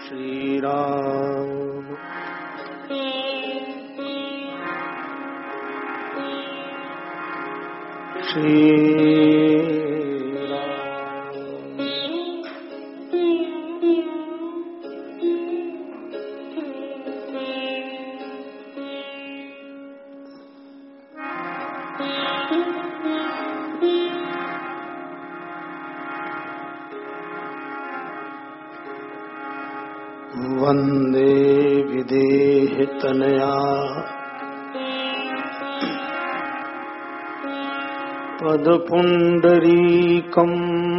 श्री राम। श्री वंदे विदेहतनया पदपुंडरीकम्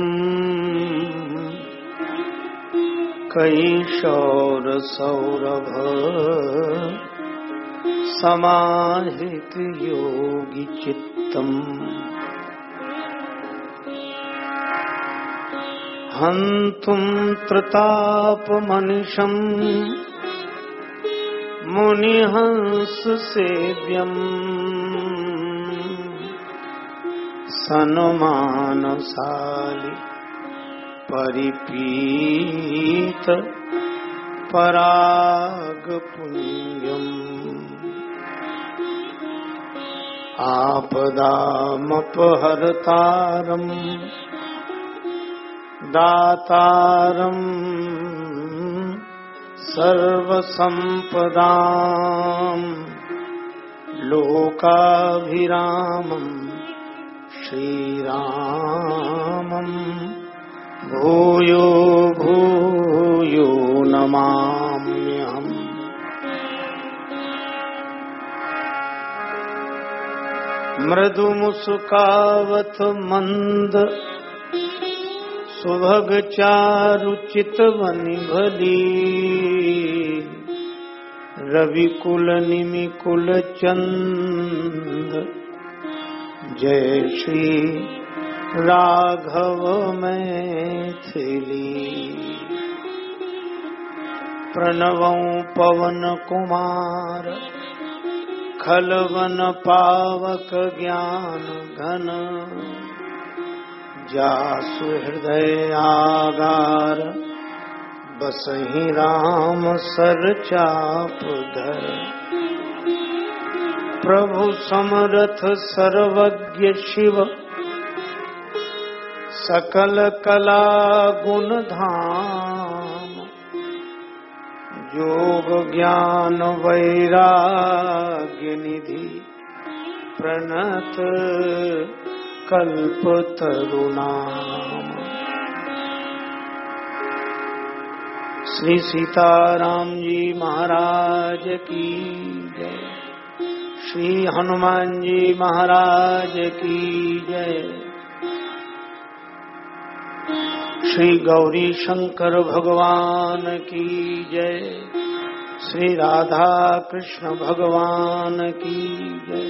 कैशोरसौरभ समाहित योगी चित्तम् हन्तुं त्रतापमनिशम् मुनिहंस सेव्यम् सन्मानशाली परिपीत परागपुण्यम् आपदामपहर्तारम् दातारम् सर्वसंपदाम् लोकाभिरामम् श्रीरामम् भूयो भूयो नमाम्यहम्। मृदुमुसुकावत मंद सुभग चारु चितवनि भली रविकुल निमिकुल चंद जय श्री राघव मैथिली। प्रणवं पवन कुमार खलवन पावक ज्ञान घन जासु हृदय आगार बसहि राम सर चाप धर। प्रभु समरथ सर्वज्ञ शिव सकल कला गुण धाम योग ज्ञान वैराग्य निधि प्रणत कल्पतरुणाम। श्री सीताराम जी महाराज की जय। श्री हनुमान जी महाराज की जय। श्री गौरी शंकर भगवान की जय। श्री राधा कृष्ण भगवान की जय।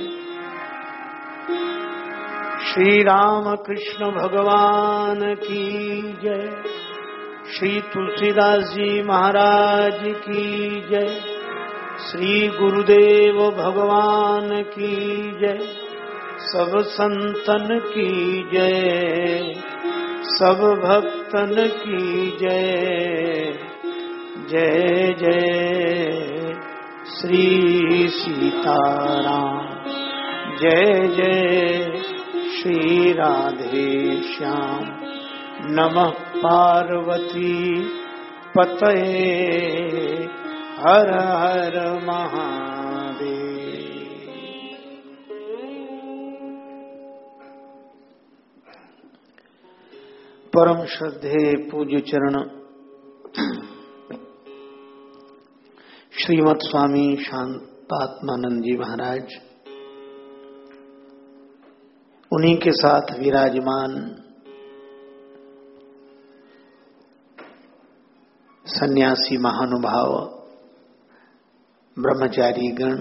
श्री राम कृष्ण भगवान की जय। श्री तुलसीदास जी महाराज की जय। श्री गुरुदेव भगवान की जय। सब संतन की जय। सब भक्तन की जय। जय जय श्री सीताराम। जय जय श्री राधे श्याम। नमः पार्वती पतये हर हर महादेव। परम श्रद्धेय पूज्य चरण श्रीमद स्वामी शांतात्मानंद जी महाराज, उन्हीं के साथ विराजमान सन्यासी महानुभाव, ब्रह्मचारी गण,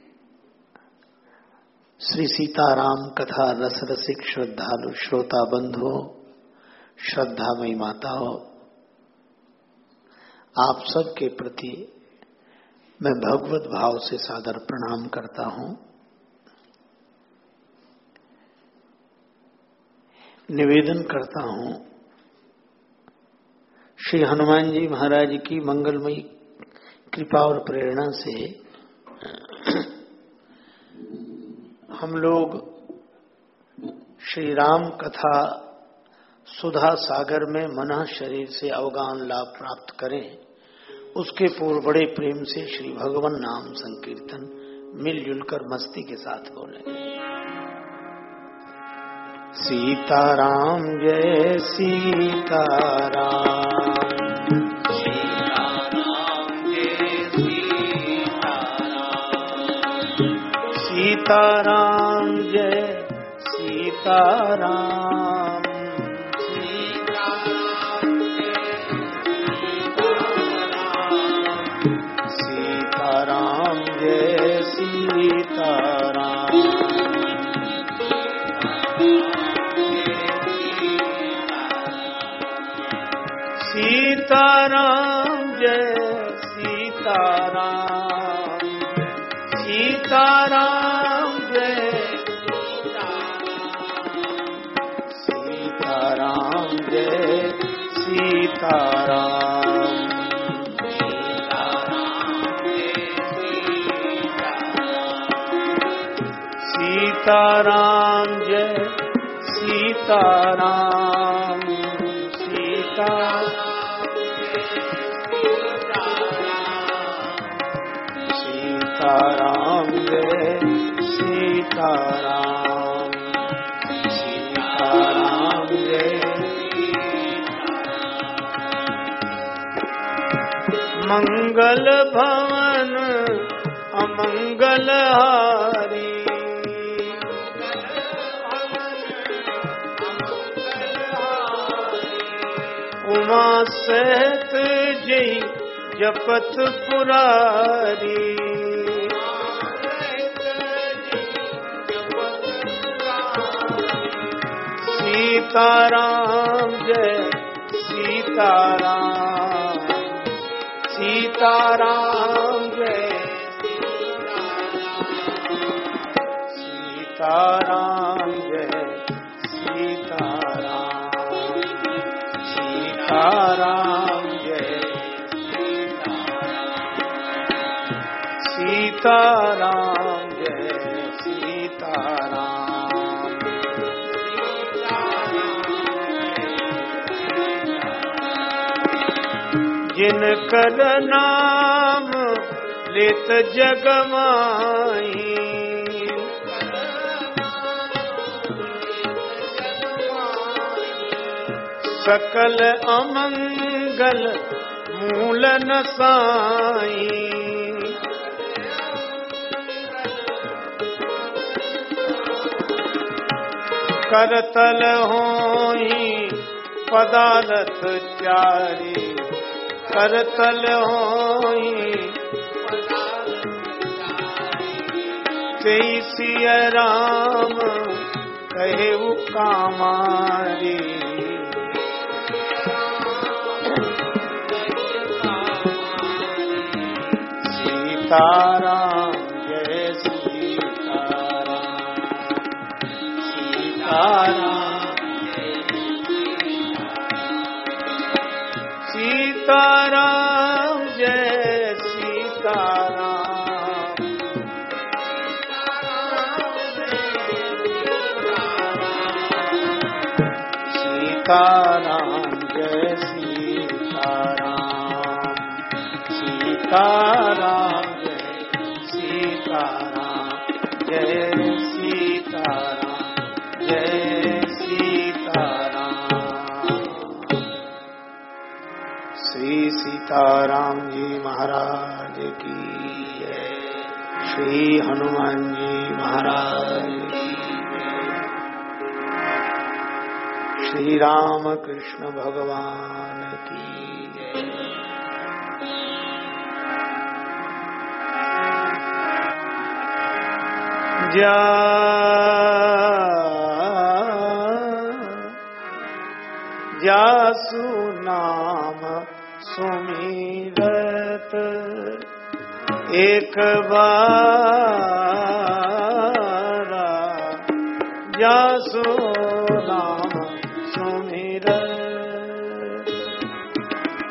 श्री सीताराम कथा रस रसिक श्रद्धालु श्रोता बंधुओं, श्रद्धामयी माताओं, आप सबके प्रति मैं भगवत भाव से सादर प्रणाम करता हूं। निवेदन करता हूं श्री हनुमान जी महाराज की मंगलमयी कृपा और प्रेरणा से हम लोग श्री राम कथा सुधा सागर में मन शरीर से अवगान लाभ प्राप्त करें, उसके पूर्व बड़े प्रेम से श्री भगवान नाम संकीर्तन मिलजुल कर मस्ती के साथ बोलें। सीताराम जय सीताराम, सीताराम जय सीताराम, सीताराम जय सीताराम, सीताराम जय सीताराम, सीताराम जय सीताराम जय सीताराम, सीताराम जय सीताराम, सीताराम जय सीताराम, सीताराम जय मंगल भवन अमंगल हारी, उमा सहित जय जपत पुरारी, सीताराम जय सीताराम, सीताराम जय सीताराम जय सीताराम, सीताराम जय सीताराम जय सीताराम, जिनकर नाम लेत जग माही, सकल अमंगल मूल नसाई, करतल होई पदारथ चारी, करतल होई तेई सिया राम कहे कामारी, सीताराम जय सीताराम, सीताराम सीताराम जय सीताराम, सीताराम जय सीताराम, सीताराम जय सीताराम, जय सीताराम। श्री सीताराम जी महाराज की जय, श्री हनुमान जी महाराज की जय, श्री राम कृष्ण भगवान की जय। जासु नाम सुमिरत एक बार, जासु नाम सुमिरत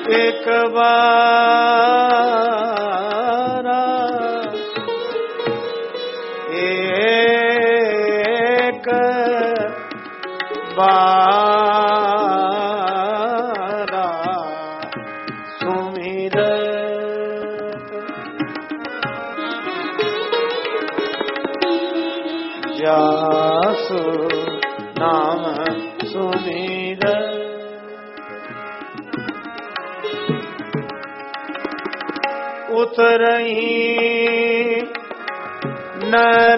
एक बार एक बार सुमिरत जासु नाम सुमिरत उतरही नर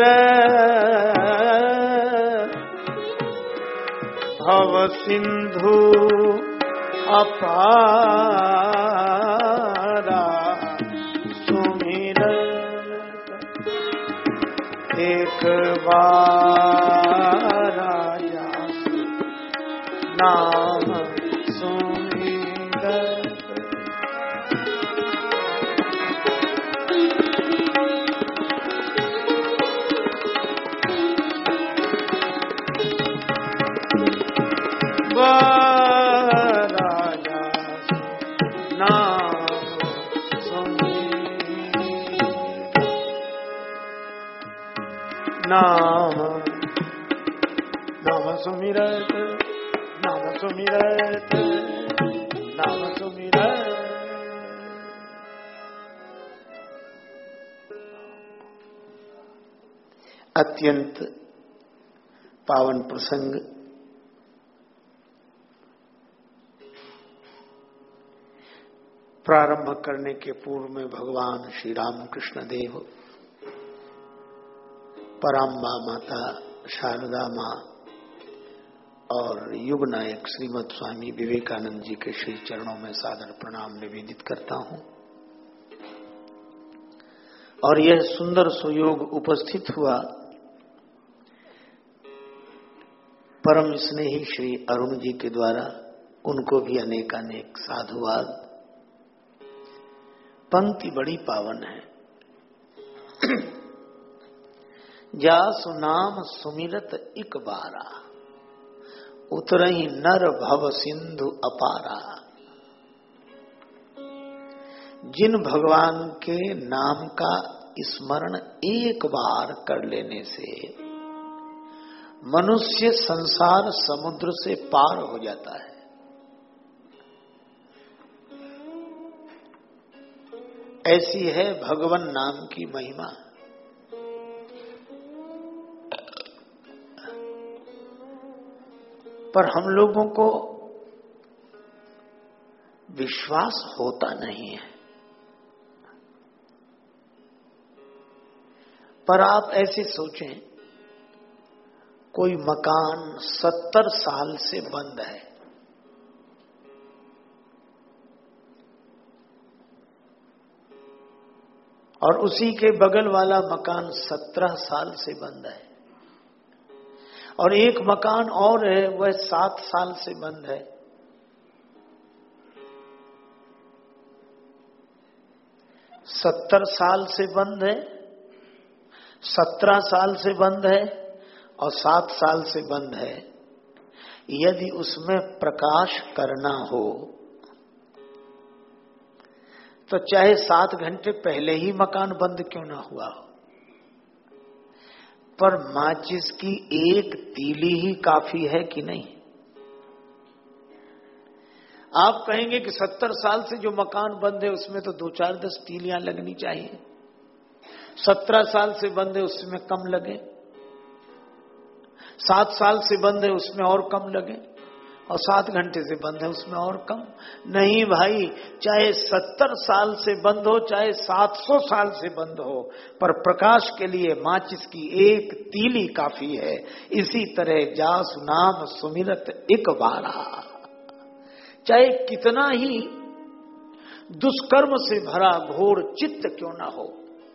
भव सिंधु अपारा सुमिरत एक बार जासु नाम सुमिरत राजा नाम सुमिरत नाम सुमिरत नाम सुमिरत। अत्यंत पावन प्रसंग प्रारंभ करने के पूर्व में भगवान श्री रामकृष्ण देव, पराम्बा माता शारदा माँ और युग नायक श्रीमद स्वामी विवेकानंद जी के श्री चरणों में सादर प्रणाम निवेदित करता हूँ। और यह सुंदर सुयोग उपस्थित हुआ परम स्नेही श्री अरुण जी के द्वारा, उनको भी अनेकानेक साधुवाद। पंक्ति बड़ी पावन है। जासु नाम सुमिरत इक बारा उतरही नर भव सिंधु अपारा। जिन भगवान के नाम का स्मरण एक बार कर लेने से मनुष्य संसार समुद्र से पार हो जाता है। ऐसी है भगवान नाम की महिमा। पर हम लोगों को विश्वास होता नहीं है। पर आप ऐसे सोचें, कोई मकान 70 साल से बंद है, और उसी के बगल वाला मकान 17 साल से बंद है, और एक मकान और है वह 7 साल से बंद है। 70 साल से बंद है, 17 साल से बंद है और 7 साल से बंद है। यदि उसमें प्रकाश करना हो तो चाहे 7 घंटे पहले ही मकान बंद क्यों ना हुआ हो, पर माचिस की एक तीली ही काफी है कि नहीं। आप कहेंगे कि 70 साल से जो मकान बंद है उसमें तो 2-4-10 तीलियां लगनी चाहिए, 17 साल से बंद है उसमें कम लगे, 7 साल से बंद है उसमें और कम लगे, और 7 घंटे से बंद है उसमें और कम। नहीं भाई, चाहे 70 साल से बंद हो चाहे 700 साल से बंद हो, पर प्रकाश के लिए माचिस की एक तीली काफी है। इसी तरह जासु नाम सुमिरत एक बारा, चाहे कितना ही दुष्कर्म से भरा घोर चित्त क्यों ना हो।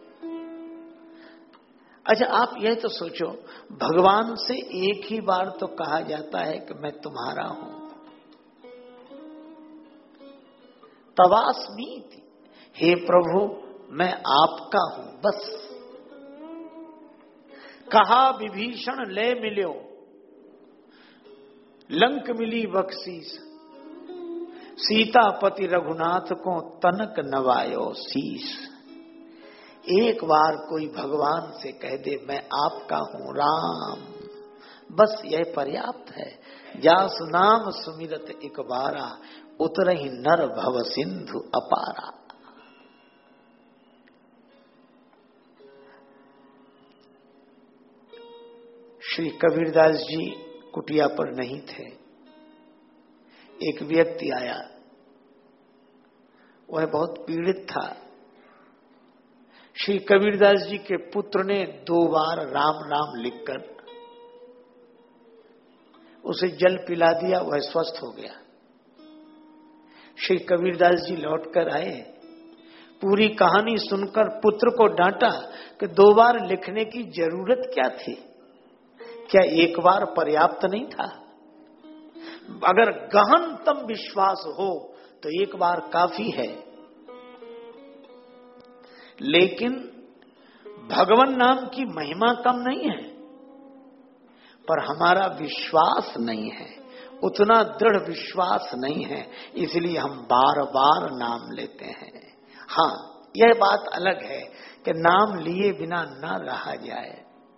अच्छा, आप यह तो सोचो, भगवान से एक ही बार तो कहा जाता है कि मैं तुम्हारा हूं। तवास्मीति, हे प्रभु मैं आपका हूं, बस। कहा विभीषण ले मिल्यो, लंक मिली बख्शीस, सीतापति रघुनाथ को तनक नवायो शीश। एक बार कोई भगवान से कह दे मैं आपका हूं राम, बस यह पर्याप्त है। जासु नाम सुमिरत एक बारा, उतरहि नर भव सिंधु अपारा। श्री कबीरदास जी कुटिया पर नहीं थे। एक व्यक्ति आया, वह बहुत पीड़ित था। श्री कबीरदास जी के पुत्र ने 2 बार राम राम लिखकर उसे जल पिला दिया, वह स्वस्थ हो गया। श्री कबीरदास जी लौटकर आए, पूरी कहानी सुनकर पुत्र को डांटा कि 2 बार लिखने की जरूरत क्या थी, क्या 1 बार पर्याप्त नहीं था? अगर गहनतम विश्वास हो तो 1 बार काफी है, लेकिन भगवान नाम की महिमा कम नहीं है, पर हमारा विश्वास नहीं है, उतना दृढ़ विश्वास नहीं है, इसलिए हम बार बार नाम लेते हैं। हाँ, यह बात अलग है कि नाम लिए बिना न रहा जाए,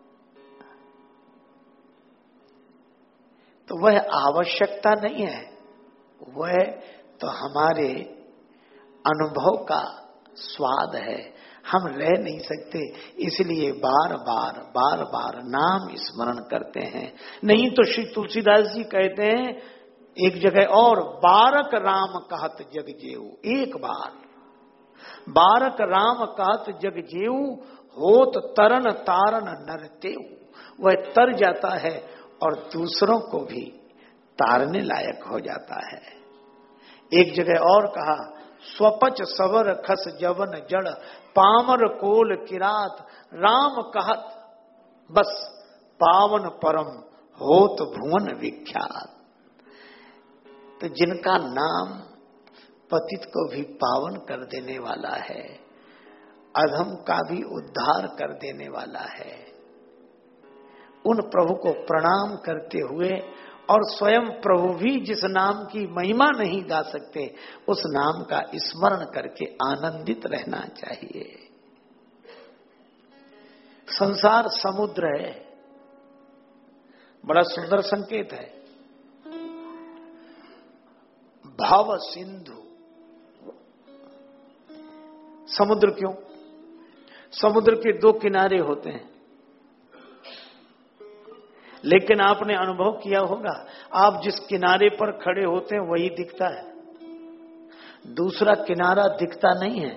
तो वह आवश्यकता नहीं है, वह तो हमारे अनुभव का स्वाद है। हम रह नहीं सकते, इसलिए बार बार नाम स्मरण करते हैं। नहीं तो श्री तुलसीदास जी कहते हैं एक जगह और, बारक राम कहत जग जेऊ। 1 बार बारक राम कहत जग जेऊ, होत तरन तारन नर तेऊ। वह तर जाता है और दूसरों को भी तारने लायक हो जाता है। एक जगह और कहा, स्वपच सवर खस जवन जड़, पामर कोल किरात राम कहत, बस पावन परम होत भुवन विख्यात। तो जिनका नाम पतित को भी पावन कर देने वाला है, अधम का भी उद्धार कर देने वाला है, उन प्रभु को प्रणाम करते हुए, और स्वयं प्रभु भी जिस नाम की महिमा नहीं गा सकते, उस नाम का स्मरण करके आनंदित रहना चाहिए। संसार समुद्र है, बड़ा सुंदर संकेत है। भाव सिंधु, समुद्र क्यों? समुद्र के 2 किनारे होते हैं, लेकिन आपने अनुभव किया होगा, आप जिस किनारे पर खड़े होते हैं वही दिखता है, दूसरा किनारा दिखता नहीं है।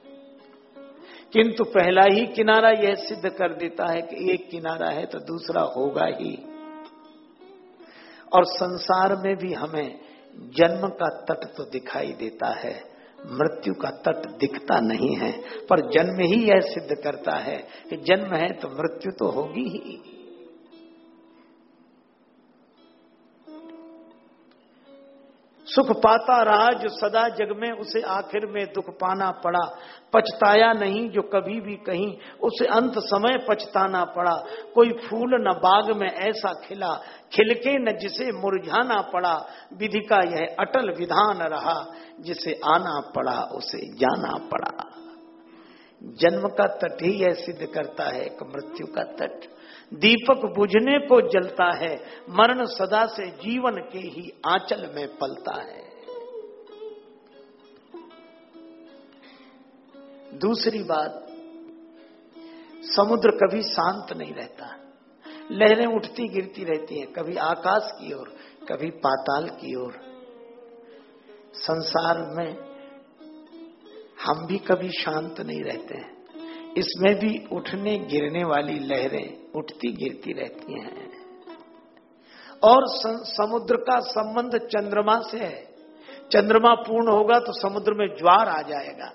किंतु पहला ही किनारा यह सिद्ध कर देता है कि एक किनारा है तो दूसरा होगा ही। और संसार में भी हमें जन्म का तट तो दिखाई देता है, मृत्यु का तट दिखता नहीं है, पर जन्म ही यह सिद्ध करता है कि जन्म है तो मृत्यु तो होगी ही। सुख पाता रहा जो सदा जग में, उसे आखिर में दुख पाना पड़ा। पछताया नहीं जो कभी भी कहीं, उसे अंत समय पछताना पड़ा। कोई फूल न बाग में ऐसा खिला, खिलके न जिसे मुरझाना पड़ा। विधि का यह अटल विधान रहा, जिसे आना पड़ा उसे जाना पड़ा। जन्म का तट ही यह सिद्ध करता है कि मृत्यु का तट दीपक बुझने को जलता है, मरण सदा से जीवन के ही आंचल में पलता है। दूसरी बात, समुद्र कभी शांत नहीं रहता, लहरें उठती गिरती रहती हैं, कभी आकाश की ओर कभी पाताल की ओर। संसार में हम भी कभी शांत नहीं रहते हैं, इसमें भी उठने गिरने वाली लहरें उठती गिरती रहती हैं। और समुद्र का संबंध चंद्रमा से है, चंद्रमा पूर्ण होगा तो समुद्र में ज्वार आ जाएगा।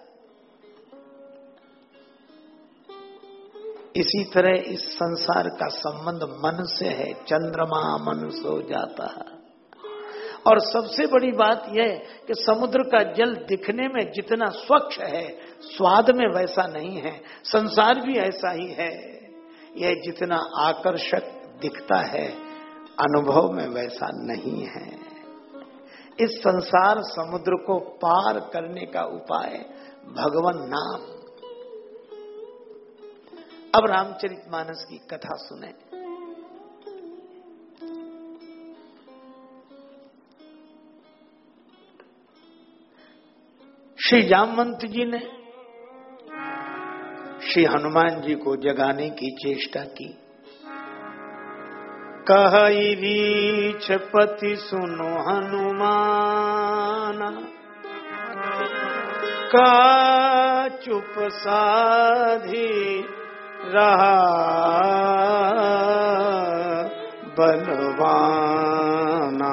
इसी तरह इस संसार का संबंध मन से है, चंद्रमा मन सो जाता है। और सबसे बड़ी बात यह कि समुद्र का जल दिखने में जितना स्वच्छ है, स्वाद में वैसा नहीं है। संसार भी ऐसा ही है, यह जितना आकर्षक दिखता है, अनुभव में वैसा नहीं है। इस संसार समुद्र को पार करने का उपाय भगवान नाम। अब रामचरितमानस की कथा सुने। श्री जामवंत जी ने श्री हनुमान जी को जगाने की चेष्टा की। कहई रीछपति सुनो हनुमान, का चुप साधी रहा बलवाना।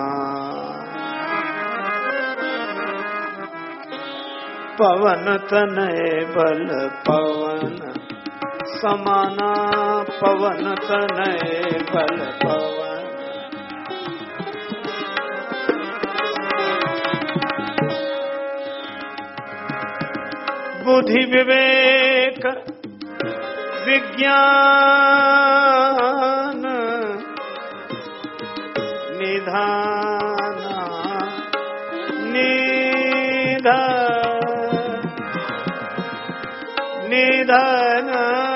पवन तनय बल पवन समाना, पवन तनय बल पवन। बुद्धि विवेक विज्ञान निधाना, निधन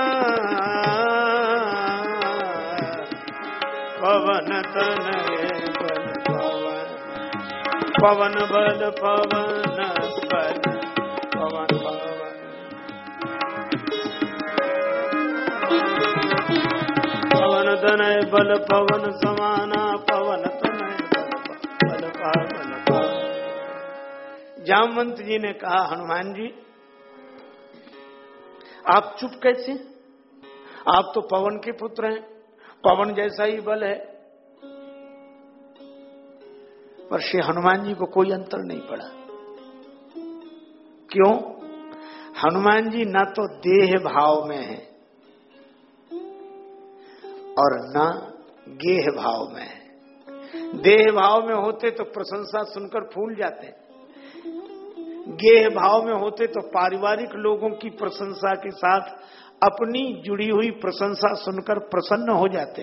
पवन तनय बल पवन, पवन बल पवन बल पवन पवन। पवन तनय बल पवन समाना, पवन तनय बल पवन पवन। जामवंत जी ने कहा, हनुमान जी आप चुप कैसे? आप तो पवन के पुत्र हैं, पवन जैसा ही बल है। पर श्री हनुमान जी को कोई अंतर नहीं पड़ा। क्यों? हनुमान जी ना तो देह भाव में है और ना गेह भाव में है। देह भाव में होते तो प्रशंसा सुनकर फूल जाते, गेह भाव में होते तो पारिवारिक लोगों की प्रशंसा के साथ अपनी जुड़ी हुई प्रशंसा सुनकर प्रसन्न हो जाते।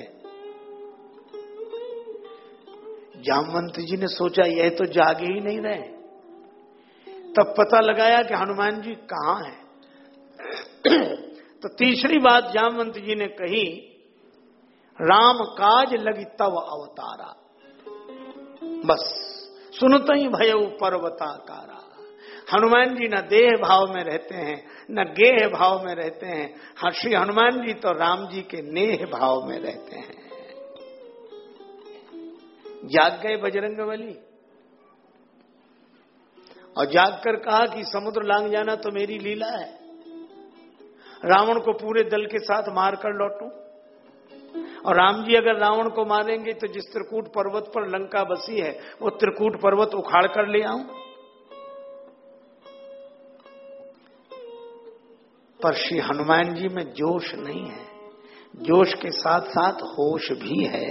जामवंत जी ने सोचा यह तो जागे ही नहीं रहे। तब पता लगाया कि हनुमान जी कहां हैं। तो तीसरी बात जामवंत जी ने कही, राम काज लगी तव अवतारा। बस सुनते ही भयउ पर्वताकारा। हनुमान जी न देह भाव में रहते हैं न गेह भाव में रहते हैं। श्री हनुमान जी तो राम जी के नेह भाव में रहते हैं। जाग गए बजरंगबली और जागकर कहा कि समुद्र लांग जाना तो मेरी लीला है, रावण को पूरे दल के साथ मारकर लौटूं। और राम जी अगर रावण को मारेंगे तो जिस त्रिकूट पर्वत पर लंका बसी है वो त्रिकूट पर्वत उखाड़ कर ले आऊं। पर श्री हनुमान जी में जोश नहीं है, जोश के साथ साथ होश भी है।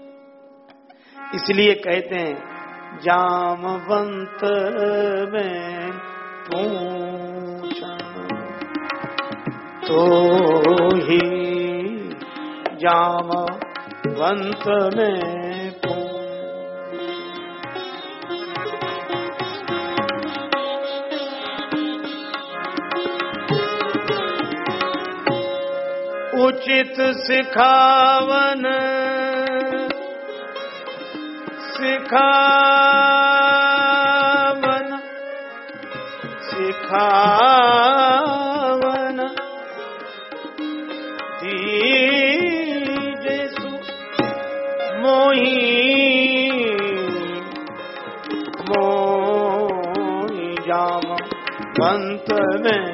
इसलिए कहते हैं, जामवंत में पूछा तो ही जामवंत में उचित सिखावन सिखावन सिखावन दीजेसु मोहि मोहि जामवंत में।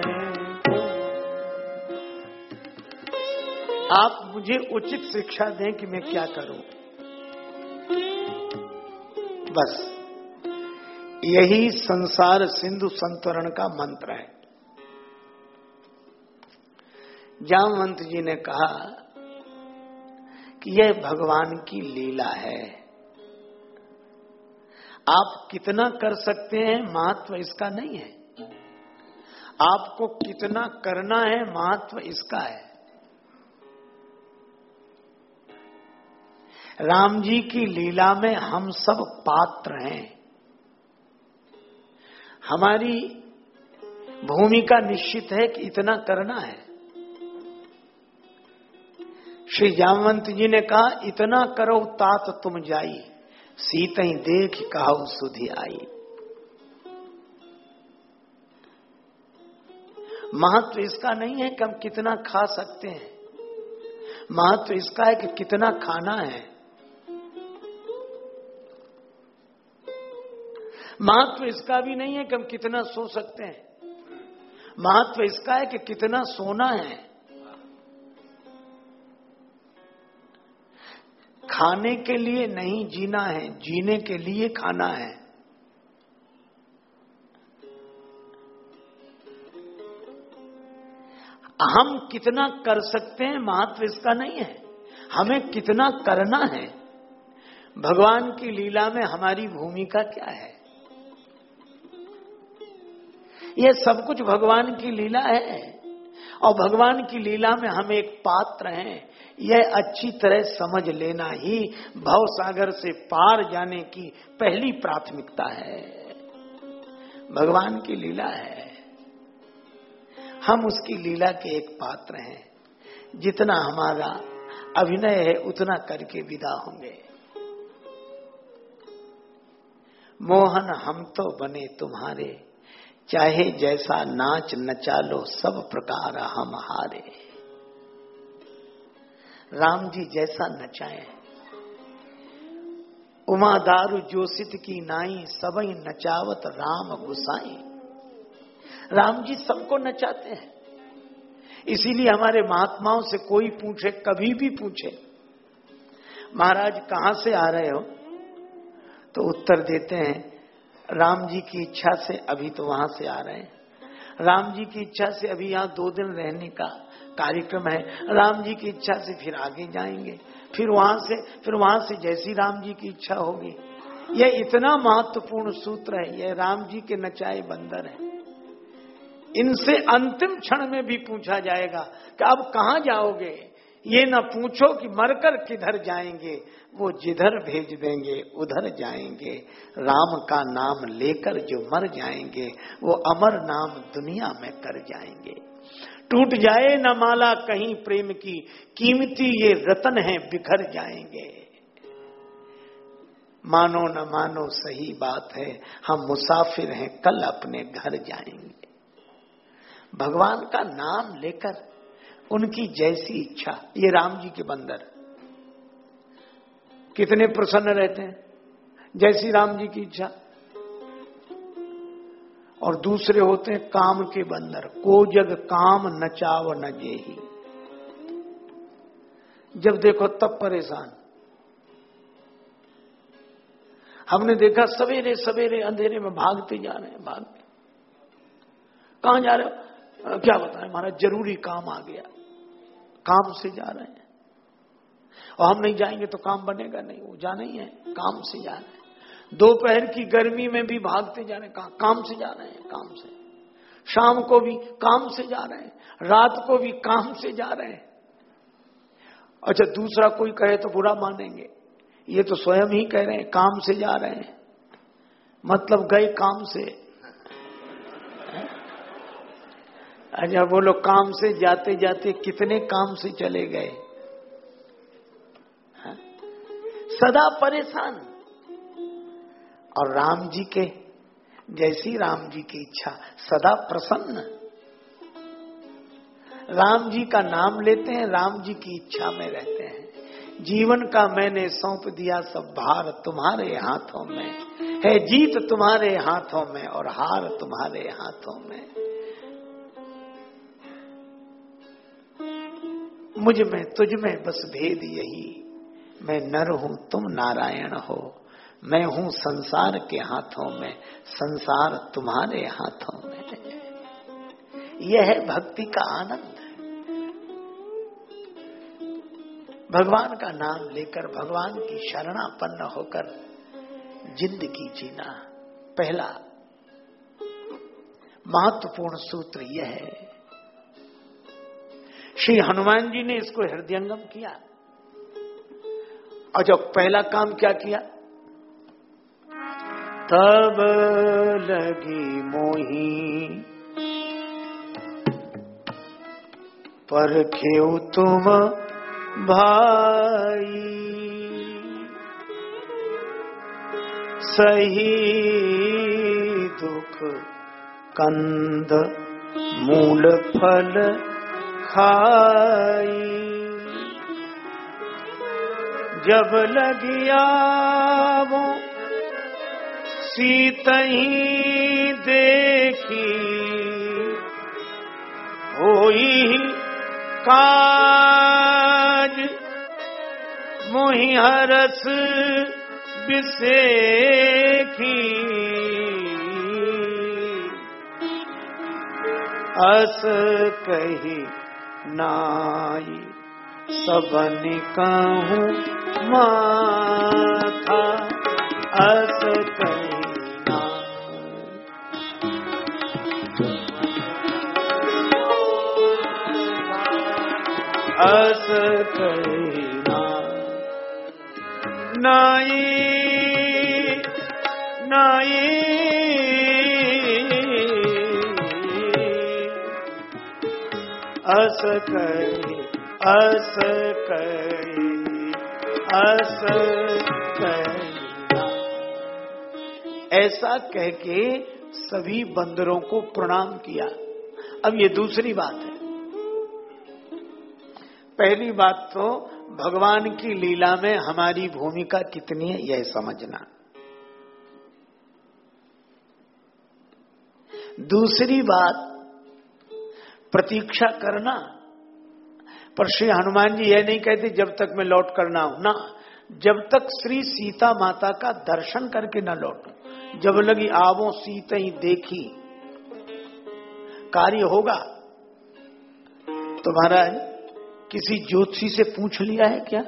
आप मुझे उचित शिक्षा दें कि मैं क्या करूं। बस यही संसार सिंधु संतरण का मंत्र है। जामवंत जी ने कहा कि यह भगवान की लीला है, आप कितना कर सकते हैं महत्व इसका नहीं है, आपको कितना करना है महत्व इसका है। राम जी की लीला में हम सब पात्र हैं। हमारी भूमिका निश्चित है कि इतना करना है। श्री जामवंत जी ने कहा, इतना करो तात तुम जाई, सीतई देख कहाऊ सुधि आई। महत्व इसका नहीं है कि हम कितना खा सकते हैं, महत्व इसका है कि कितना खाना है। महत्व इसका भी नहीं है कि हम कितना सो सकते हैं, महत्व इसका है कि कितना सोना है। खाने के लिए नहीं जीना है, जीने के लिए खाना है। हम कितना कर सकते हैं महत्व इसका नहीं है, हमें कितना करना है। भगवान की लीला में हमारी भूमिका क्या है? यह सब कुछ भगवान की लीला है और भगवान की लीला में हम एक पात्र हैं। यह अच्छी तरह समझ लेना ही भव सागर से पार जाने की पहली प्राथमिकता है। भगवान की लीला है, हम उसकी लीला के एक पात्र हैं। जितना हमारा अभिनय है उतना करके विदा होंगे। मोहन हम तो बने तुम्हारे, चाहे जैसा नाच नचा लो सब प्रकार हम हारे। राम जी जैसा नचाए, उमा दारू जोसित की नाई, सबई नचावत राम गुसाई। राम जी सबको नचाते हैं। इसीलिए हमारे महात्माओं से कोई पूछे, कभी भी पूछे, महाराज कहां से आ रहे हो, तो उत्तर देते हैं राम जी की इच्छा से अभी तो वहां से आ रहे हैं, राम जी की इच्छा से अभी यहाँ 2 दिन रहने का कार्यक्रम है, राम जी की इच्छा से फिर आगे जाएंगे, फिर वहां से जैसी राम जी की इच्छा होगी। यह इतना महत्वपूर्ण सूत्र है, यह राम जी के नचाए बंदर है। इनसे अंतिम क्षण में भी पूछा जाएगा कि अब कहां जाओगे, ये न पूछो कि मरकर किधर जाएंगे, वो जिधर भेज देंगे उधर जाएंगे। राम का नाम लेकर जो मर जाएंगे वो अमर नाम दुनिया में कर जाएंगे। टूट जाए न माला कहीं प्रेम की, कीमती ये रतन है बिखर जाएंगे। मानो न मानो सही बात है, हम मुसाफिर हैं कल अपने घर जाएंगे। भगवान का नाम लेकर उनकी जैसी इच्छा, ये राम जी के बंदर कितने प्रसन्न रहते हैं, जैसी राम जी की इच्छा। और दूसरे होते हैं काम के बंदर, को जग काम नचाव न जेही। जब देखो तब परेशान। हमने देखा सवेरे सवेरे अंधेरे में भागते जा रहे हैं, भागते। कहां जा रहे हो? क्या बताएं महाराज, जरूरी काम आ गया, काम से जा रहे हैं। और हम नहीं जाएंगे तो काम बनेगा नहीं, वो जाना ही है, काम से जा रहे हैं। दोपहर की गर्मी में भी भागते जा रहे हैं, काम से जा रहे हैं, काम से। शाम को भी काम से जा रहे हैं, रात को भी काम से जा रहे हैं। अच्छा, दूसरा कोई कहे तो बुरा मानेंगे, ये तो स्वयं ही कह रहे हैं काम से जा रहे हैं, मतलब गए काम से। अच्छा, वो लोग काम से जाते जाते कितने काम से चले गए, सदा परेशान। और राम जी के जैसी राम जी की इच्छा, सदा प्रसन्न। राम जी का नाम लेते हैं, राम जी की इच्छा में रहते हैं। जीवन का मैंने सौंप दिया सब भार, तुम्हारे हाथों में है जीत, तुम्हारे हाथों में और हार तुम्हारे हाथों में। मुझ में तुझ में बस भेद यही, मैं नर हूं तुम नारायण हो, मैं हूं संसार के हाथों में, संसार तुम्हारे हाथों में। यह है भक्ति का आनंद। भगवान का नाम लेकर, भगवान की शरणापन्न होकर जिंदगी जीना, पहला महत्वपूर्ण सूत्र यह है। श्री हनुमान जी ने इसको हृदयंगम किया। और जब पहला काम क्या किया, तब लगी मोही परखेउ तुम भाई, सही दुख कंद मूल फल खाई। जब लगिया वो सीतही देखी, होई काज मोहि हरस बिसेखी। अस कही नाई सबन कहूँ माथा, अस कही नाई। अस कही नाई नाई, अस कही अस कही अस कही। ऐसा कह के सभी बंदरों को प्रणाम किया। अब ये दूसरी बात है। पहली बात तो भगवान की लीला में हमारी भूमिका कितनी है यह समझना। दूसरी बात प्रतीक्षा करना। पर श्री हनुमान जी यह नहीं कहते जब तक मैं लौट कर ना हूं ना, जब तक श्री सीता माता का दर्शन करके न लौटूं। जब लगी आवो सीता ही देखी, कार्य होगा। तो महाराज किसी ज्योतिषी से पूछ लिया है क्या?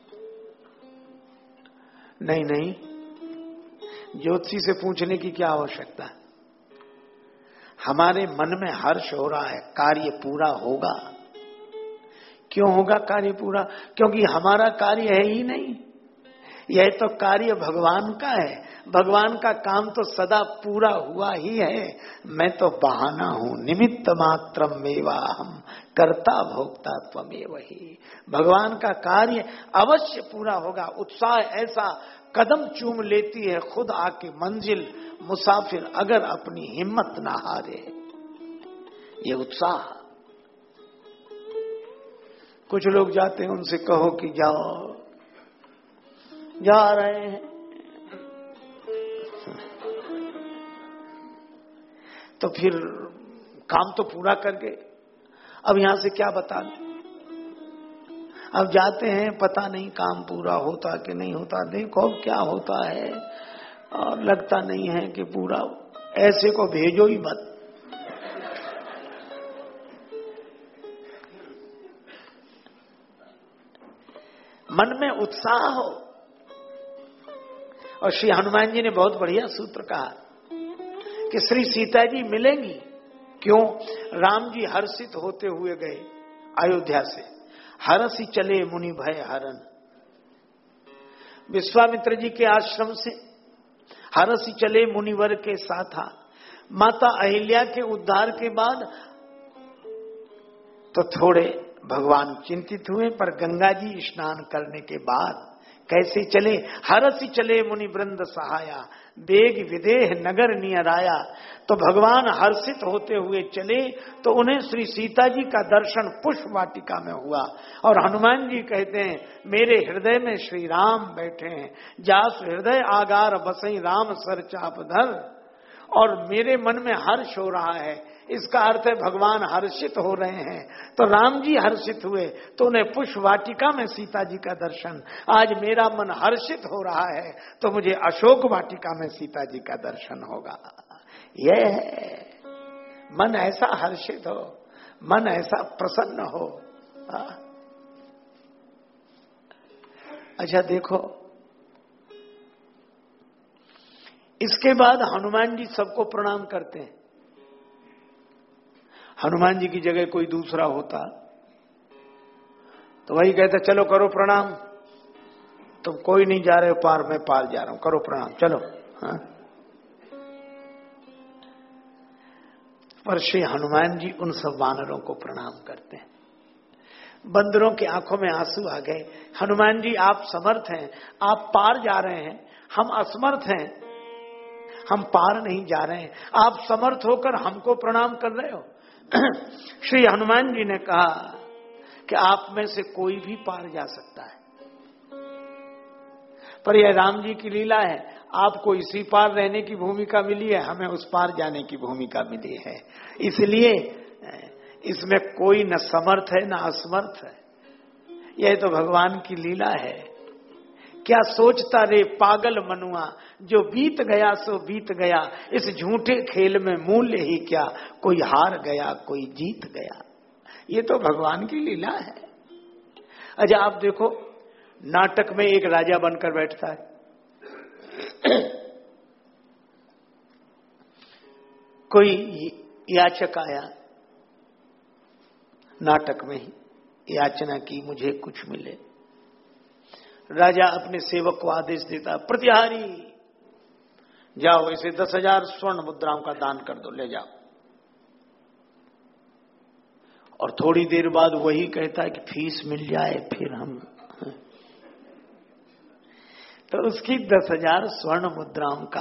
नहीं नहीं, ज्योतिषी से पूछने की क्या आवश्यकता है। हमारे मन में हर्ष हो रहा है, कार्य पूरा होगा। क्यों होगा कार्य पूरा? क्योंकि हमारा कार्य है ही नहीं, यह तो कार्य भगवान का है। भगवान का काम तो सदा पूरा हुआ ही है। मैं तो बहाना हूं, निमित्त मात्रम मेवाहम कर्ता भोक्ता त्वमेव ही। भगवान का कार्य अवश्य पूरा होगा। उत्साह ऐसा कदम चूम लेती है खुद आके मंजिल, मुसाफिर अगर अपनी हिम्मत ना हारे। ये उत्साह। कुछ लोग जाते हैं, उनसे कहो कि जाओ, जा रहे हैं, तो फिर काम तो पूरा करके अब यहां से क्या बता दें। अब जाते हैं, पता नहीं काम पूरा होता कि नहीं होता। देखो अब क्या होता है, और लगता नहीं है कि पूरा। ऐसे को भेजो ही मत। मन में उत्साह हो। और श्री हनुमान जी ने बहुत बढ़िया सूत्र कहा कि श्री सीता जी मिलेंगी। क्यों? राम जी हर्षित होते हुए गए अयोध्या से। हरसि चले मुनि भय हरन। विश्वामित्र जी के आश्रम से हरसि चले मुनिवर के साथा। माता अहिल्या के उद्धार के बाद तो थोड़े भगवान चिंतित हुए, पर गंगा जी स्नान करने के बाद कैसे चले? हरसि चले मुनि वृंद सहाया, बेग विदेह नगर नियर आया। तो भगवान हर्षित होते हुए चले तो उन्हें श्री सीता जी का दर्शन पुष्प वाटिका में हुआ। और हनुमान जी कहते हैं, मेरे हृदय में श्री राम बैठे हैं, जास हृदय आगार बसई राम सर चाप धर। और मेरे मन में हर्ष हो रहा है। इसका अर्थ है भगवान हर्षित हो रहे हैं। तो राम जी हर्षित हुए तो उन्हें पुष्प वाटिका में सीता जी का दर्शन। आज मेरा मन हर्षित हो रहा है तो मुझे अशोक वाटिका में सीता जी का दर्शन होगा। यह है मन ऐसा हर्षित हो, मन ऐसा प्रसन्न हो। अच्छा देखो, इसके बाद हनुमान जी सबको प्रणाम करते हैं। हनुमान जी की जगह कोई दूसरा होता तो वही कहता, चलो करो प्रणाम। तुम कोई नहीं जा रहे हो पार, मैं पार जा रहा हूं, करो प्रणाम, चलो। हाँ? पर श्री हनुमान जी उन सब वानरों को प्रणाम करते हैं। बंदरों की आंखों में आंसू आ गए। हनुमान जी आप समर्थ हैं, आप पार जा रहे हैं, हम असमर्थ हैं, हम पार नहीं जा रहे हैं, आप समर्थ होकर हमको प्रणाम कर रहे हो। श्री हनुमान जी ने कहा कि आप में से कोई भी पार जा सकता है, पर यह राम जी की लीला है, आपको इसी पार रहने की भूमिका मिली है, हमें उस पार जाने की भूमिका मिली है, इसलिए इसमें कोई न समर्थ है न असमर्थ है, यह तो भगवान की लीला है। क्या सोचता रे पागल मनुआ, जो बीत गया सो बीत गया, इस झूठे खेल में मूल्य ही क्या, कोई हार गया कोई जीत गया, ये तो भगवान की लीला है। अच्छा आप देखो, नाटक में एक राजा बनकर बैठता है, कोई याचक आया, नाटक में ही याचना की मुझे कुछ मिले। राजा अपने सेवक को आदेश देता, प्रतिहारी जाओ इसे 10,000 स्वर्ण मुद्राओं का दान कर दो, ले जाओ। और थोड़ी देर बाद वही कहता है कि फीस मिल जाए फिर हम, तो उसकी 10,000 स्वर्ण मुद्राओं का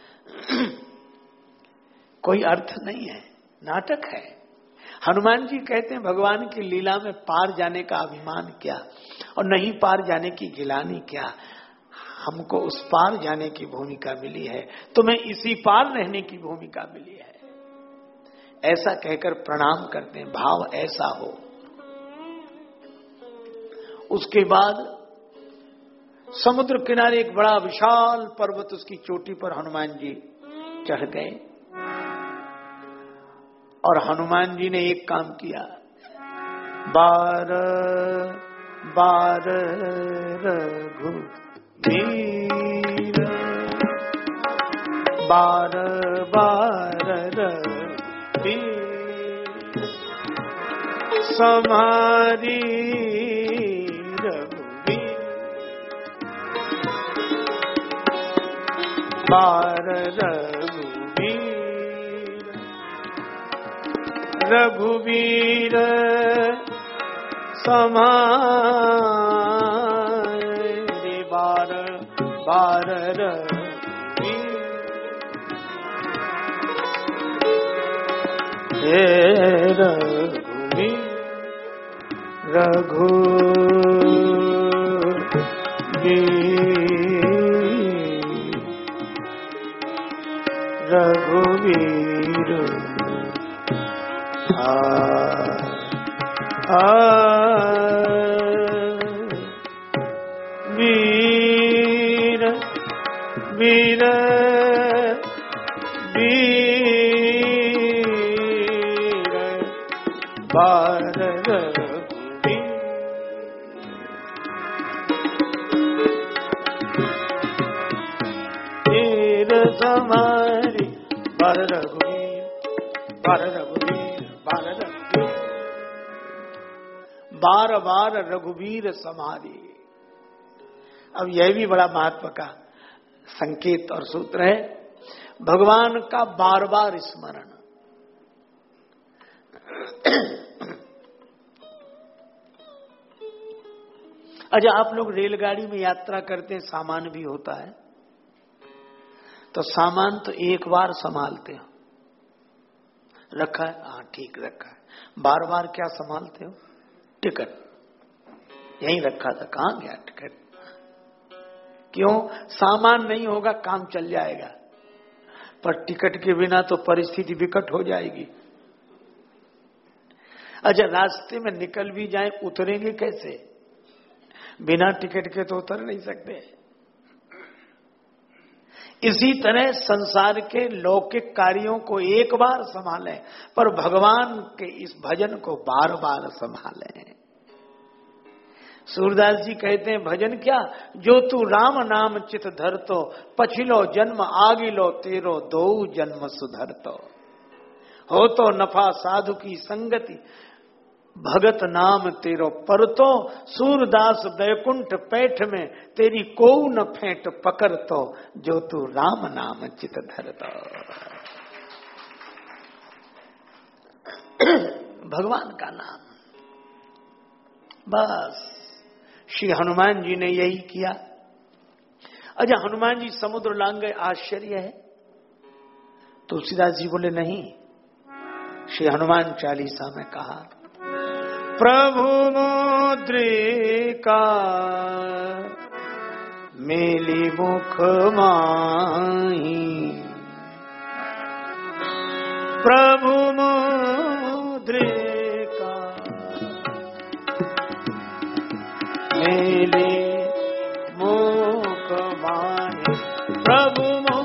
कोई अर्थ नहीं है, नाटक है। हनुमान जी कहते हैं भगवान की लीला में पार जाने का अभिमान क्या और नहीं पार जाने की गिलानी क्या, हमको उस पार जाने की भूमिका मिली है, तुम्हें इसी पार रहने की भूमिका मिली है, ऐसा कहकर प्रणाम करते हैं, भाव ऐसा हो। उसके बाद समुद्र किनारे एक बड़ा विशाल पर्वत, उसकी चोटी पर हनुमान जी चढ़ गए और हनुमान जी ने एक काम किया, बार बार रघुवीर, बार बार रघुवीर, समारी रघुवीर, बार रघुवीर, रघुवीर समारे, बार बार रघुवीर, हे रघुवीर, रघुवीर, वीर वीर वीर, बार रघुवीर, वीर समारी, बार रघुवीर, बार रघुवीर, बार रघुवीर, बार बार रघुवीर समारी। अब यह भी बड़ा महत्व का संकेत और सूत्र है, भगवान का बार बार स्मरण। अच्छा आप लोग रेलगाड़ी में यात्रा करते हैं, सामान भी होता है, तो सामान तो एक बार संभालते हो, रखा है, हाँ ठीक रखा है, बार बार क्या संभालते हो, टिकट यहीं रखा था, कहां गया टिकट, क्यों, सामान नहीं होगा काम चल जाएगा, पर टिकट के बिना तो परिस्थिति विकट हो जाएगी। अच्छा रास्ते में निकल भी जाए, उतरेंगे कैसे, बिना टिकट के तो उतर नहीं सकते। इसी तरह संसार के लौकिक कार्यों को एक बार संभालें, पर भगवान के इस भजन को बार बार संभालें। सूरदास जी कहते हैं भजन क्या, जो तू राम नाम चित धरतो, पछिलो जन्म आगिलो तेरो दो जन्म सुधरतो, हो तो नफा साधु की संगति, भगत नाम तेरो परतो, सूरदास बैकुंठ पैठ में तेरी को न फेंट पकड़तो, जो तू राम नाम चित धरतो। भगवान का नाम। बस श्री हनुमान जी ने यही किया। अच्छा, हनुमान जी समुद्र लांग गए, आश्चर्य है? तुलसीदास जी बोले नहीं, श्री हनुमान चालीसा में कहा, प्रभु मुद्रिका मेली मुख माही, प्रभु मुद्रिका मेली मुख माही, प्रभु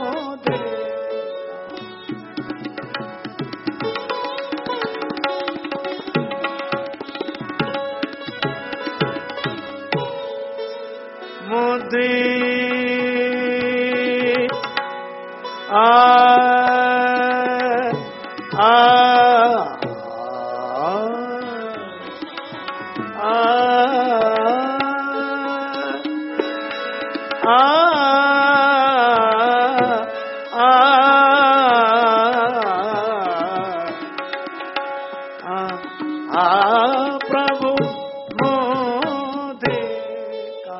प्रभु मुद्रिका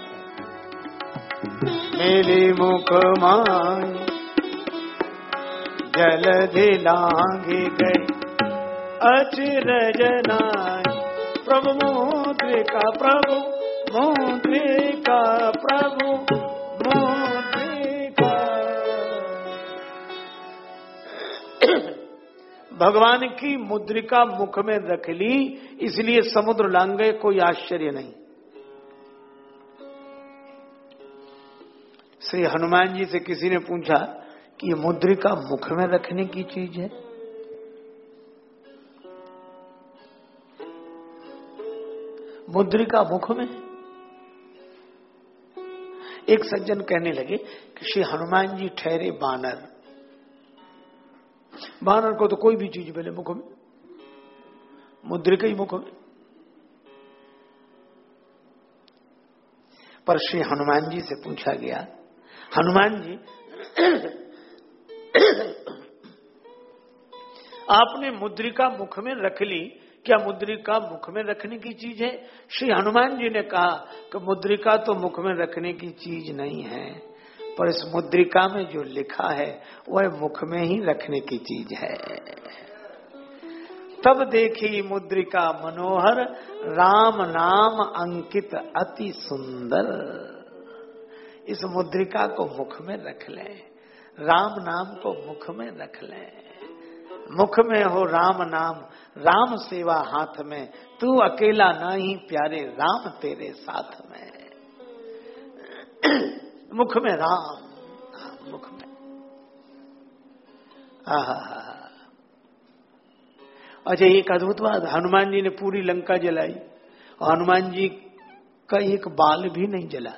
मेली मुख माही, जलधि लांघि गई अचरज नाई, प्रभु मुद्रिका, प्रभु मुद्रिका, प्रभु मुद्रिका। भगवान की मुद्रिका मुख में रख ली, इसलिए समुद्र लांघ गए, कोई आश्चर्य नहीं। श्री हनुमान जी से किसी ने पूछा कि ये मुद्रिका मुख में रखने की चीज है? मुद्रिका मुख में? एक सज्जन कहने लगे कि श्री हनुमान जी ठहरे बानर, बानर को तो कोई भी चीज पहले मुख में, मुद्रिका ही मुख में। पर श्री हनुमान जी से पूछा गया, हनुमान जी आपने मुद्रिका मुख में रख ली, क्या मुद्रिका मुख में रखने की चीज है? श्री हनुमान जी ने कहा कि मुद्रिका तो मुख में रखने की चीज नहीं है, पर इस मुद्रिका में जो लिखा है वह मुख में ही रखने की चीज है। तब देखी मुद्रिका मनोहर, राम नाम अंकित अति सुंदर। इस मुद्रिका को मुख में रख लें, राम नाम को मुख में रख लें। मुख में हो राम नाम, राम सेवा हाथ में, तू अकेला नहीं प्यारे, राम तेरे साथ में। मुख में राम, मुख में। अच्छा, एक अद्भुत बात, हनुमान जी ने पूरी लंका जलाई और हनुमान जी का एक बाल भी नहीं जला।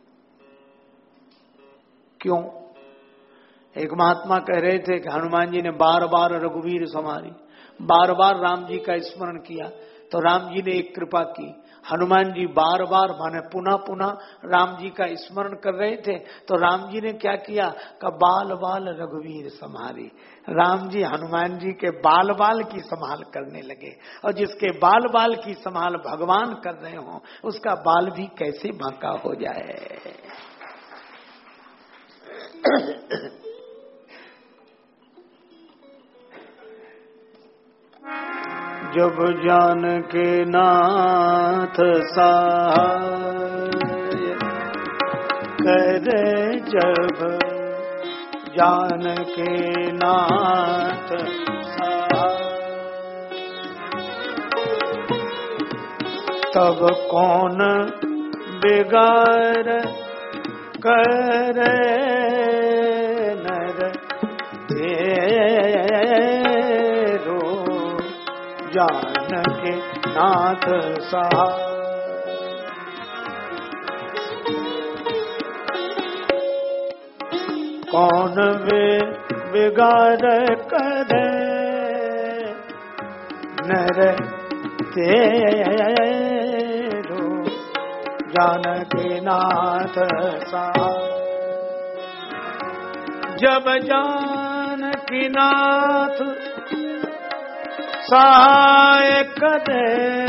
क्यों? एक महात्मा कह रहे थे कि हनुमान जी ने बार बार रघुवीर समारी, बार बार राम जी का स्मरण किया, तो राम जी ने एक कृपा की। हनुमान जी बार बार माने पुनः पुनः राम जी का स्मरण कर रहे थे, तो राम जी ने क्या किया कि बाल बाल रघुवीर संहारी। राम जी हनुमान जी के बाल बाल की संभाल करने लगे, और जिसके बाल बाल की संभाल भगवान कर रहे हो, उसका बाल भी कैसे बांका हो जाए। जब जान के नाथ सहाय करे, जब जान के नाथ सहाय, तब कौन बिगाड़ करे नर तेरो, जान के नाथ सहाय। कौन बिगाड़ करे नर तेरो, जान के नाथ सहाय। जब जान की नाथ सहायक दे,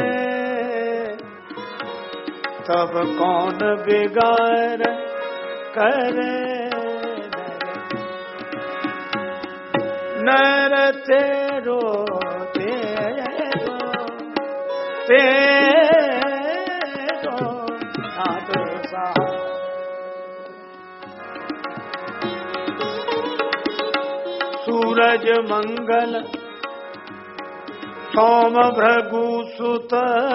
तब कौन बिगाड़ करे। नर तेरो तेरो तेरो नाथ सहाय। सूरज मंगल सोम भृगु सुत,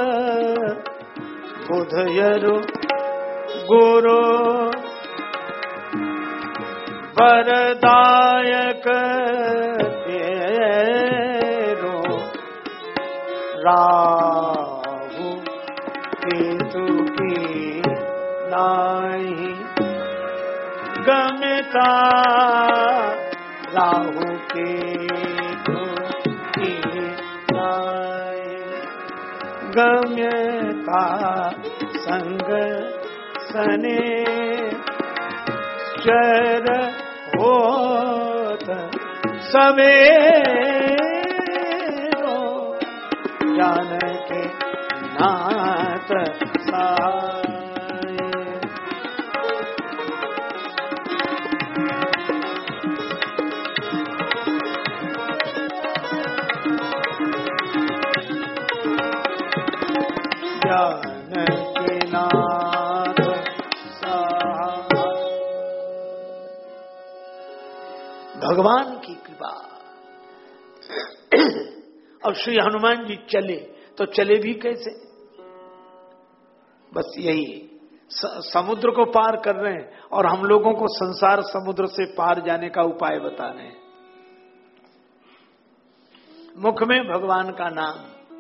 बुध यरु गुरु वरदायक तेरो। राहु केतु की नाही गमिता, राहु केतु की नाही गम्यता। संग सने चर होत सवेरो, जान के नाथ सहाय। जान के नाथ सहाय। भगवान की कृपा। अब श्री हनुमान जी चले तो चले भी कैसे? बस यही समुद्र को पार कर रहे हैं और हम लोगों को संसार समुद्र से पार जाने का उपाय बता रहे हैं। मुख में भगवान का नाम,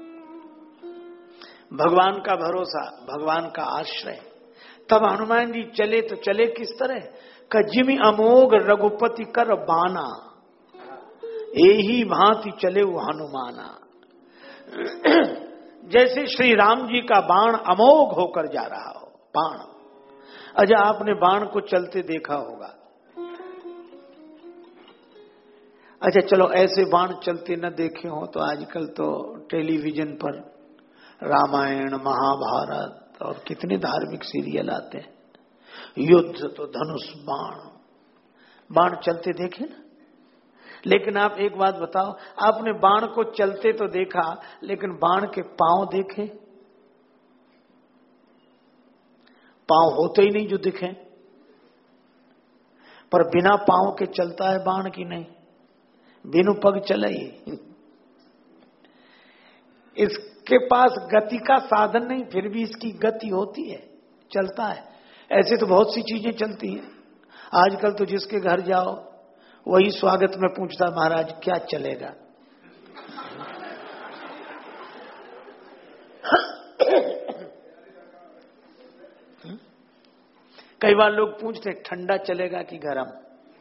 भगवान का भरोसा, भगवान का आश्रय। तब हनुमान जी चले तो चले किस तरह? कजिमी अमोघ रघुपति कर बाना, यही भांति चले वो हनुमाना। जैसे श्री राम जी का बाण अमोघ होकर जा रहा हो। बाण, अच्छा आपने बाण को चलते देखा होगा। अच्छा चलो ऐसे बाण चलते न देखे हो तो आजकल तो टेलीविजन पर रामायण महाभारत और कितने धार्मिक सीरियल आते हैं। युद्ध तो धनुष बाण, बाण चलते देखे ना। लेकिन आप एक बात बताओ, आपने बाण को चलते तो देखा लेकिन बाण के पांव देखे? पांव होते ही नहीं जो दिखे। पर बिना पांव के चलता है बाण की नहीं, बिनु पग चले ही। इसके पास गति का साधन नहीं, फिर भी इसकी गति होती है, चलता है। ऐसे तो बहुत सी चीजें चलती हैं। आजकल तो जिसके घर जाओ वही स्वागत में पूछता, महाराज क्या चलेगा? कई बार लोग पूछते ठंडा चलेगा कि गरम।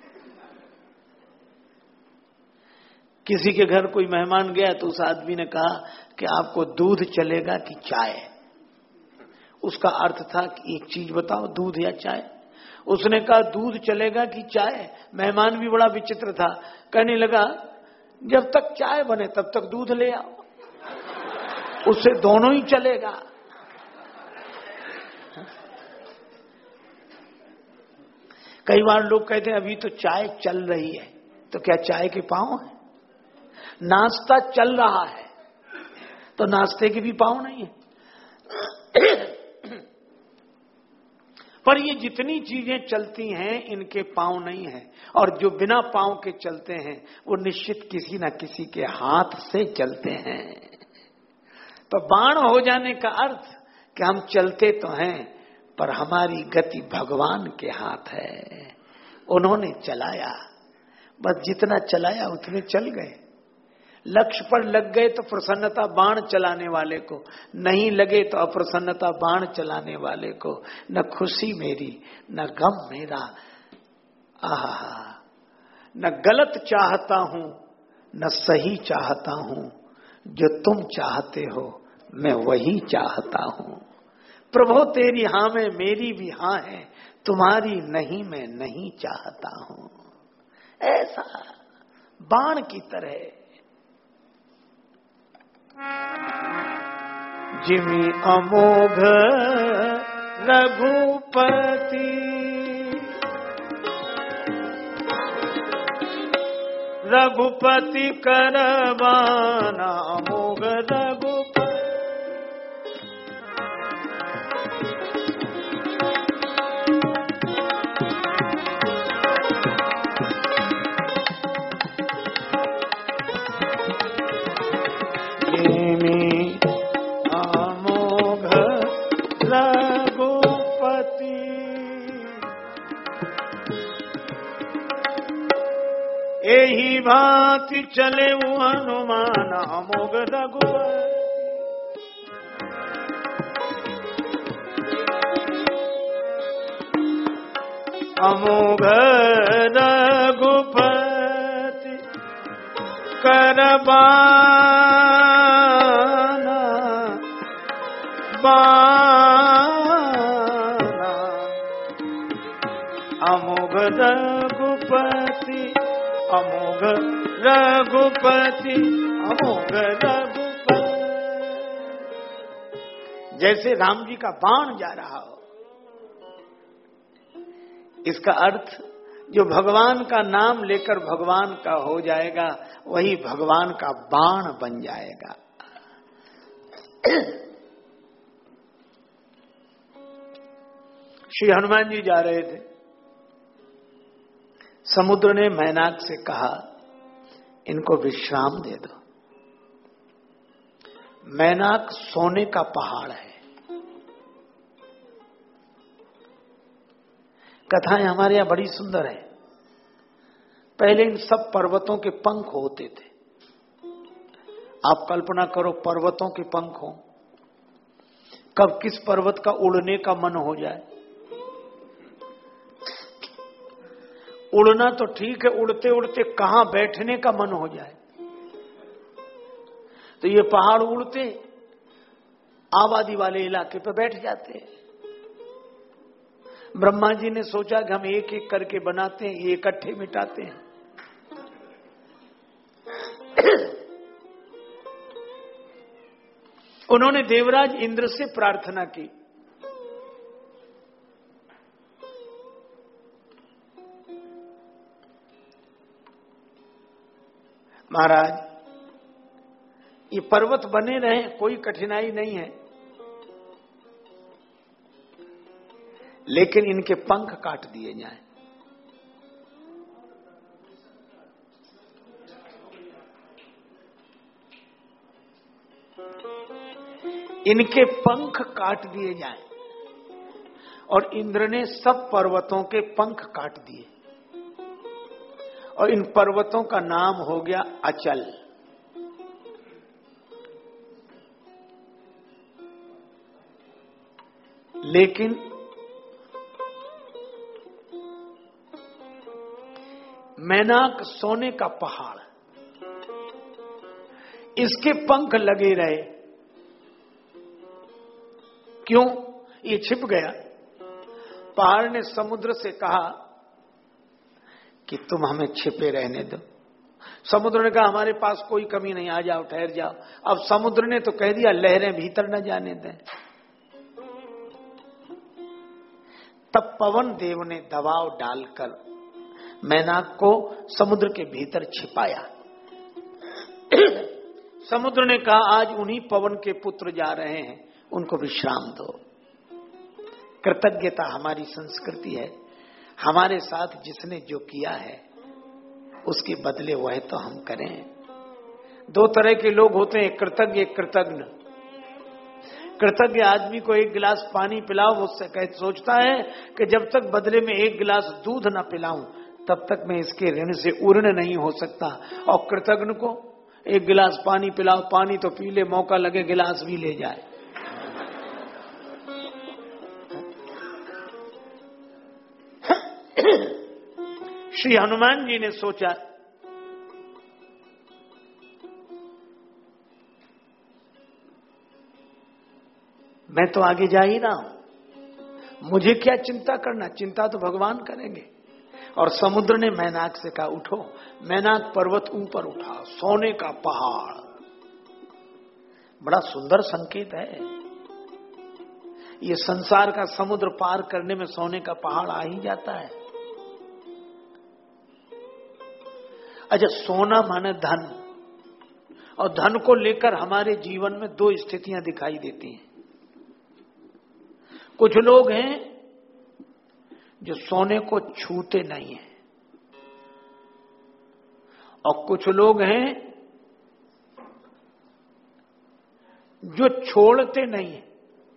किसी के घर कोई मेहमान गया तो उस आदमी ने कहा कि आपको दूध चलेगा कि चाय? उसका अर्थ था कि एक चीज बताओ, दूध या चाय? उसने कहा दूध चलेगा कि चाय? मेहमान भी बड़ा विचित्र था, कहने लगा जब तक चाय बने तब तक दूध ले आओ, उससे दोनों ही चलेगा। कई बार लोग कहते हैं अभी तो चाय चल रही है, तो क्या चाय के पांव है? नाश्ता चल रहा है तो नाश्ते के भी पांव नहीं है। पर ये जितनी चीजें चलती हैं इनके पांव नहीं है, और जो बिना पांव के चलते हैं वो निश्चित किसी न किसी के हाथ से चलते हैं। तो बाण हो जाने का अर्थ कि हम चलते तो हैं पर हमारी गति भगवान के हाथ है। उन्होंने चलाया, बस जितना चलाया उतने चल गए। लक्ष्य पर लग गए तो प्रसन्नता बाण चलाने वाले को, नहीं लगे तो अप्रसन्नता बाण चलाने वाले को। न खुशी मेरी न गम मेरा, आहा, न गलत चाहता हूं न सही चाहता हूं, जो तुम चाहते हो मैं वही चाहता हूं। प्रभु तेरी हां में मेरी भी हां है, तुम्हारी नहीं मैं नहीं चाहता हूं। ऐसा बाण की तरह जिमि अमोघ रघुपति रघुपति करवाना अमोघ रघुपति एही भांति चले हनुमान अमोघ रघुपति अमोघ रघुपति करबाना बाना अमोघ रघुपति अमोघ रघुपति अमोघ रघुपति। जैसे राम जी का बाण जा रहा हो, इसका अर्थ जो भगवान का नाम लेकर भगवान का हो जाएगा वही भगवान का बाण बन जाएगा। श्री हनुमान जी जा रहे थे, समुद्र ने मैनाक से कहा इनको विश्राम दे दो। मैनाक सोने का पहाड़ है। कथाएं हमारे यहां बड़ी सुंदर है। पहले इन सब पर्वतों के पंख होते थे। आप कल्पना करो पर्वतों के पंख हो, कब किस पर्वत का उड़ने का मन हो जाए। उड़ना तो ठीक है, उड़ते उड़ते कहां बैठने का मन हो जाए। तो ये पहाड़ उड़ते आबादी वाले इलाके पर बैठ जाते हैं। ब्रह्मा जी ने सोचा कि हम एक एक करके बनाते हैं, ये इकट्ठे मिटाते हैं। उन्होंने देवराज इंद्र से प्रार्थना की, महाराज ये पर्वत बने रहे, कोई कठिनाई नहीं है, लेकिन इनके पंख काट दिए जाएं। इनके पंख काट दिए जाएं। और इंद्र ने सब पर्वतों के पंख काट दिए और इन पर्वतों का नाम हो गया अचल। लेकिन मैनाक सोने का पहाड़, इसके पंख लगे रहे। क्यों? ये छिप गया। पहाड़ ने समुद्र से कहा कि तुम हमें छिपे रहने दो। समुद्र ने कहा हमारे पास कोई कमी नहीं, आ जाओ, ठहर जाओ। अब समुद्र ने तो कह दिया लहरें भीतर न जाने दें। तब पवन देव ने दबाव डालकर मैनाक को समुद्र के भीतर छिपाया। समुद्र ने कहा आज उन्हीं पवन के पुत्र जा रहे हैं, उनको विश्राम दो। कृतज्ञता हमारी संस्कृति है। हमारे साथ जिसने जो किया है उसके बदले वह तो हम करें। दो तरह के लोग होते हैं, कृतज्ञ एक कृतज्ञ। कृतज्ञ आदमी को एक गिलास पानी पिलाओ, मुझसे सोचता है कि जब तक बदले में एक गिलास दूध न पिलाऊं तब तक मैं इसके ऋण से उर्ण नहीं हो सकता। और कृतज्ञ को एक गिलास पानी पिलाओ, पानी तो पी ले, मौका लगे गिलास भी ले जाए। श्री हनुमान जी ने सोचा मैं तो आगे जा ही रहा हूं, मुझे क्या चिंता करना, चिंता तो भगवान करेंगे। और समुद्र ने मैनाक से कहा उठो। मैनाक पर्वत ऊपर उठा, सोने का पहाड़। बड़ा सुंदर संकेत है। ये संसार का समुद्र पार करने में सोने का पहाड़ आ ही जाता है। अच्छा, सोना माने धन, और धन को लेकर हमारे जीवन में दो स्थितियां दिखाई देती हैं। कुछ लोग हैं जो सोने को छूते नहीं हैं, और कुछ लोग हैं जो छोड़ते नहीं हैं।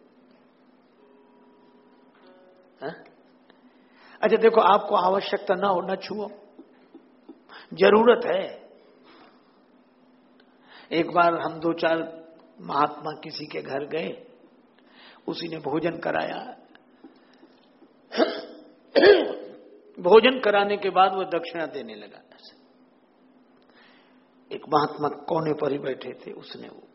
अच्छा देखो, आपको आवश्यकता ना हो ना छुओ, जरूरत है। एक बार हम 2-4 महात्मा किसी के घर गए, उसी ने भोजन कराया। भोजन कराने के बाद वो दक्षिणा देने लगा। एक महात्मा कोने पर ही बैठे थे, उसने वो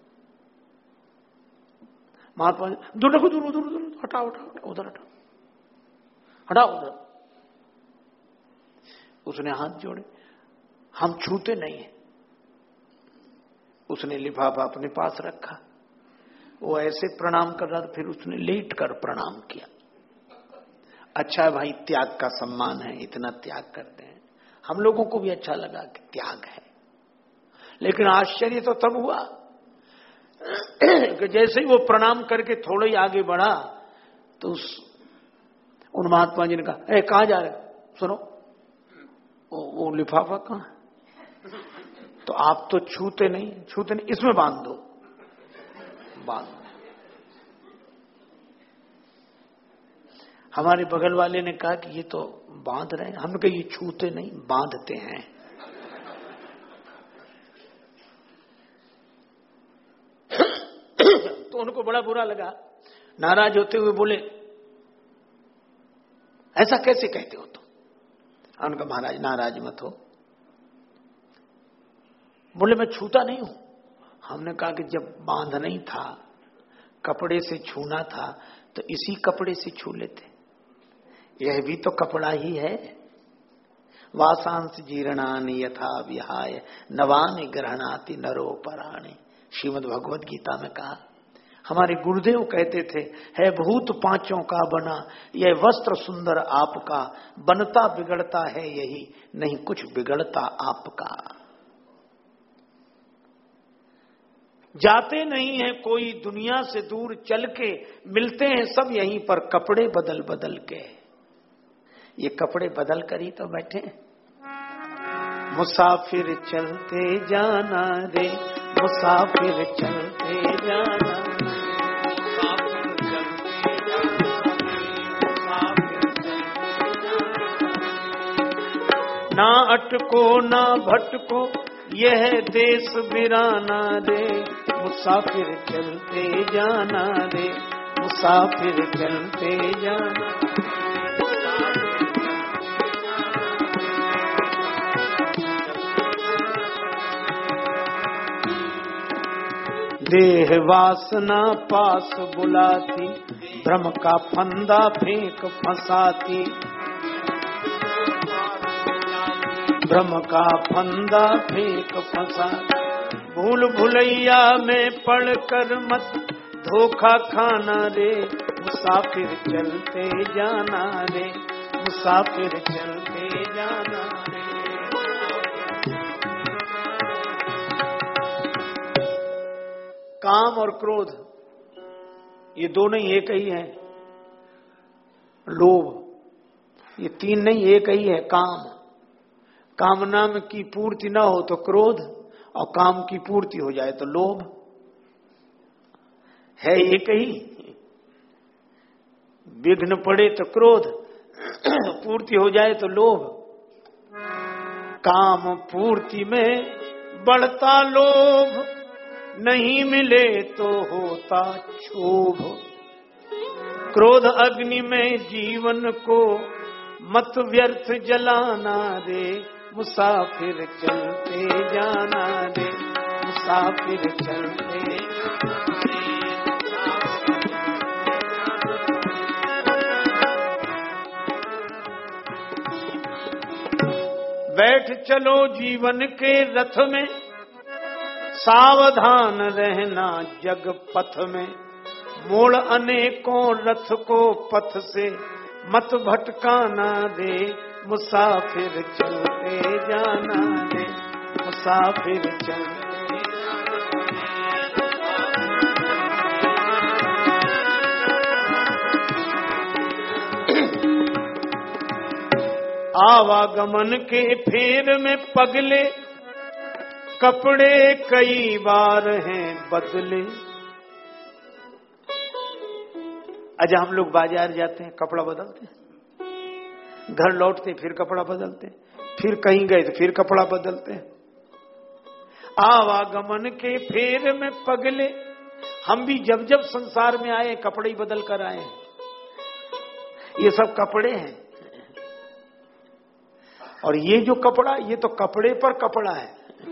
महात्मा दूर रखो, दूर दूर दूर, हटाओ हटाओ, उधर हटाओ, हटाओ उधर। उसने हाथ जोड़े, हम छूते नहीं है। उसने लिफाफा अपने पास रखा, वो ऐसे प्रणाम कर रहा था, फिर उसने लेट कर प्रणाम किया। अच्छा भाई, त्याग का सम्मान है, इतना त्याग करते हैं। हम लोगों को भी अच्छा लगा कि त्याग है, लेकिन आश्चर्य तो तब हुआ कि जैसे ही वो प्रणाम करके थोड़ा ही आगे बढ़ा तो उन महात्मा जी ने कहा, ए कहां जा रहे, सुनो वो लिफाफा कहां है? तो आप तो छूते नहीं, छूते नहीं, इसमें बांध दो, बांध दो। हमारे बगल वाले ने कहा कि ये तो बांध रहे हैं। हमने कहा ये छूते नहीं, बांधते हैं। तो उनको बड़ा बुरा लगा, नाराज होते हुए बोले, ऐसा कैसे कहते हो तुम? उनका महाराज नाराज मत हो। बोले मैं छूता नहीं हूं। हमने कहा कि जब बांध नहीं था, कपड़े से छूना था, तो इसी कपड़े से छू लेते। यह भी तो कपड़ा ही है। वासांस जीर्णानि यथा विहाय नवानि ग्रहणाति नरो पराणि, श्रीमद् भगवद गीता में कहा। हमारे गुरुदेव कहते थे, है भूत पांचों का बना, यह वस्त्र सुंदर आपका, बनता बिगड़ता है यही, नहीं कुछ बिगड़ता आपका। जाते नहीं है कोई दुनिया से दूर चल के, मिलते हैं सब यहीं पर कपड़े बदल बदल के। ये कपड़े बदल कर ही तो बैठे। मुसाफिर चलते जाना रे, मुसाफिर चलते जाना, ना अटको ना भटको यह देश बिराना रे, मुसाफिर चलते जाना रे, मुसाफिर चलते जाना। देह वासना पास बुलाती, भ्रम का फंदा फेंक फंसाती, भ्रम का फंदा फेंक फंसा। भूल भुलैया में पड़कर मत धोखा खाना रे, मुसाफिर चलते जाना रे, मुसाफिर चलते जाना रे। काम और क्रोध ये दोनों ही एक ही है। लोभ ये तीन नहीं, एक ही है। काम, कामना की पूर्ति ना हो तो क्रोध, और काम की पूर्ति हो जाए तो लोभ। है एक ही। विघ्न पड़े तो क्रोध, पूर्ति हो जाए तो लोभ। काम पूर्ति में बढ़ता लोभ, नहीं मिले तो होता क्षोभ। क्रोध अग्नि में जीवन को मत व्यर्थ जलाना रे, मुसाफिर चलते जाना रे, मुसाफिर चलते। बैठ चलो जीवन के रथ में, सावधान रहना जग पथ में, मोड़ अनेकों रथ को पथ से, मत भटकाना दे मुसाफिर चलते जाना दे, मुसाफिर चलते आवागमन के फेर में पगले, कपड़े कई बार हैं बदले। अच्छा, हम लोग बाजार जाते हैं, कपड़ा बदलते हैं, घर लौटते फिर कपड़ा बदलते हैं, फिर कहीं गए तो फिर कपड़ा बदलते हैं। आवागमन के फेर में पगले, हम भी जब जब संसार में आए कपड़े ही बदल कर आए हैं। ये सब कपड़े हैं, और ये जो कपड़ा, ये तो कपड़े पर कपड़ा है।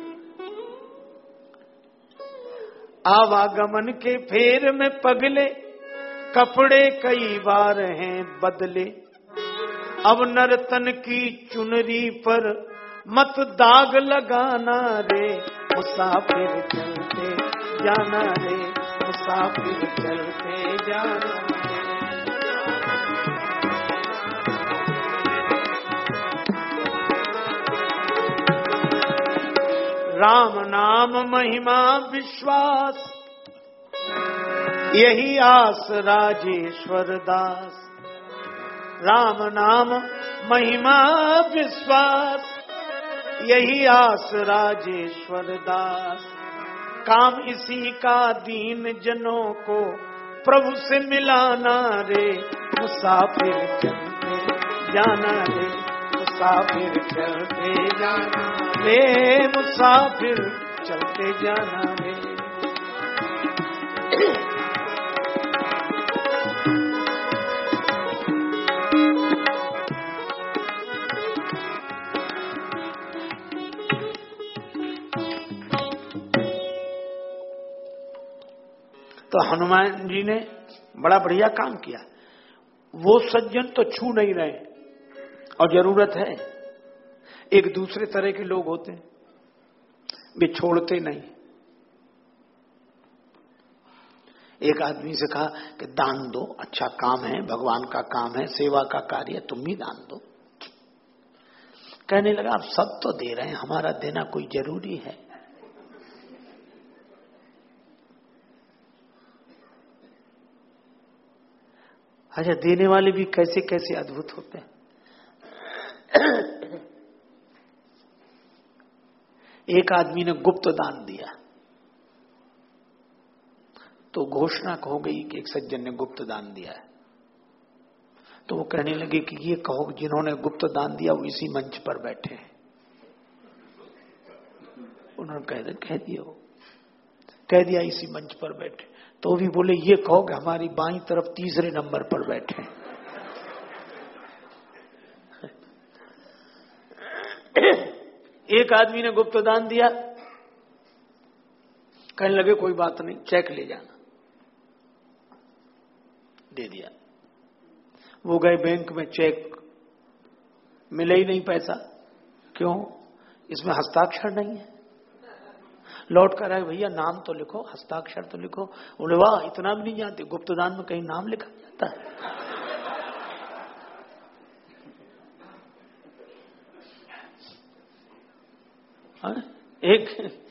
आवागमन के फेर में पगले, कपड़े कई बार हैं बदले। अब नर्तन की चुनरी पर मत दाग लगाना रे, मुसाफिर चलते जाना रे, मुसाफिर चलते जाना रे। राम नाम महिमा विश्वास, यही आस राजेश्वर दास। राम नाम महिमा विश्वास, यही आस राजेश्वर दास। काम इसी का दीन जनों को प्रभु से मिलाना रे, मुसाफिर चलते जाना रे, मुसाफिर चलते जाना रे, मुसाफिर चलते जाना रे। तो हनुमान जी ने बड़ा बढ़िया काम किया। वो सज्जन तो छू नहीं रहे, और जरूरत है। एक दूसरे तरह के लोग होते हैं, वे छोड़ते नहीं। एक आदमी से कहा कि दान दो, अच्छा काम है, भगवान का काम है, सेवा का कार्य, तुम भी दान दो। कहने लगा, आप सब तो दे रहे हैं, हमारा देना कोई जरूरी है? अच्छा, देने वाले भी कैसे कैसे अद्भुत होते हैं। एक आदमी ने गुप्त दान दिया, तो घोषणा हो गई कि एक सज्जन ने गुप्त दान दिया है। तो वो कहने लगे कि ये कहो जिन्होंने गुप्त दान दिया वो इसी मंच पर बैठे हैं। उन्होंने कह दिया इसी मंच पर बैठे। तो भी बोले ये कहो कि हमारी बाईं तरफ तीसरे नंबर पर बैठे हैं। एक आदमी ने गुप्त दान दिया, कहने लगे कोई बात नहीं, चेक ले जाना। दे दिया। वो गए बैंक में, चेक मिले ही नहीं पैसा। क्यों? इसमें हस्ताक्षर नहीं है। लौट कर आए, भैया नाम तो लिखो, हस्ताक्षर तो लिखो। बोले वाह, इतना भी नहीं जानते, गुप्त दान में कहीं नाम लिखा जाता है? एक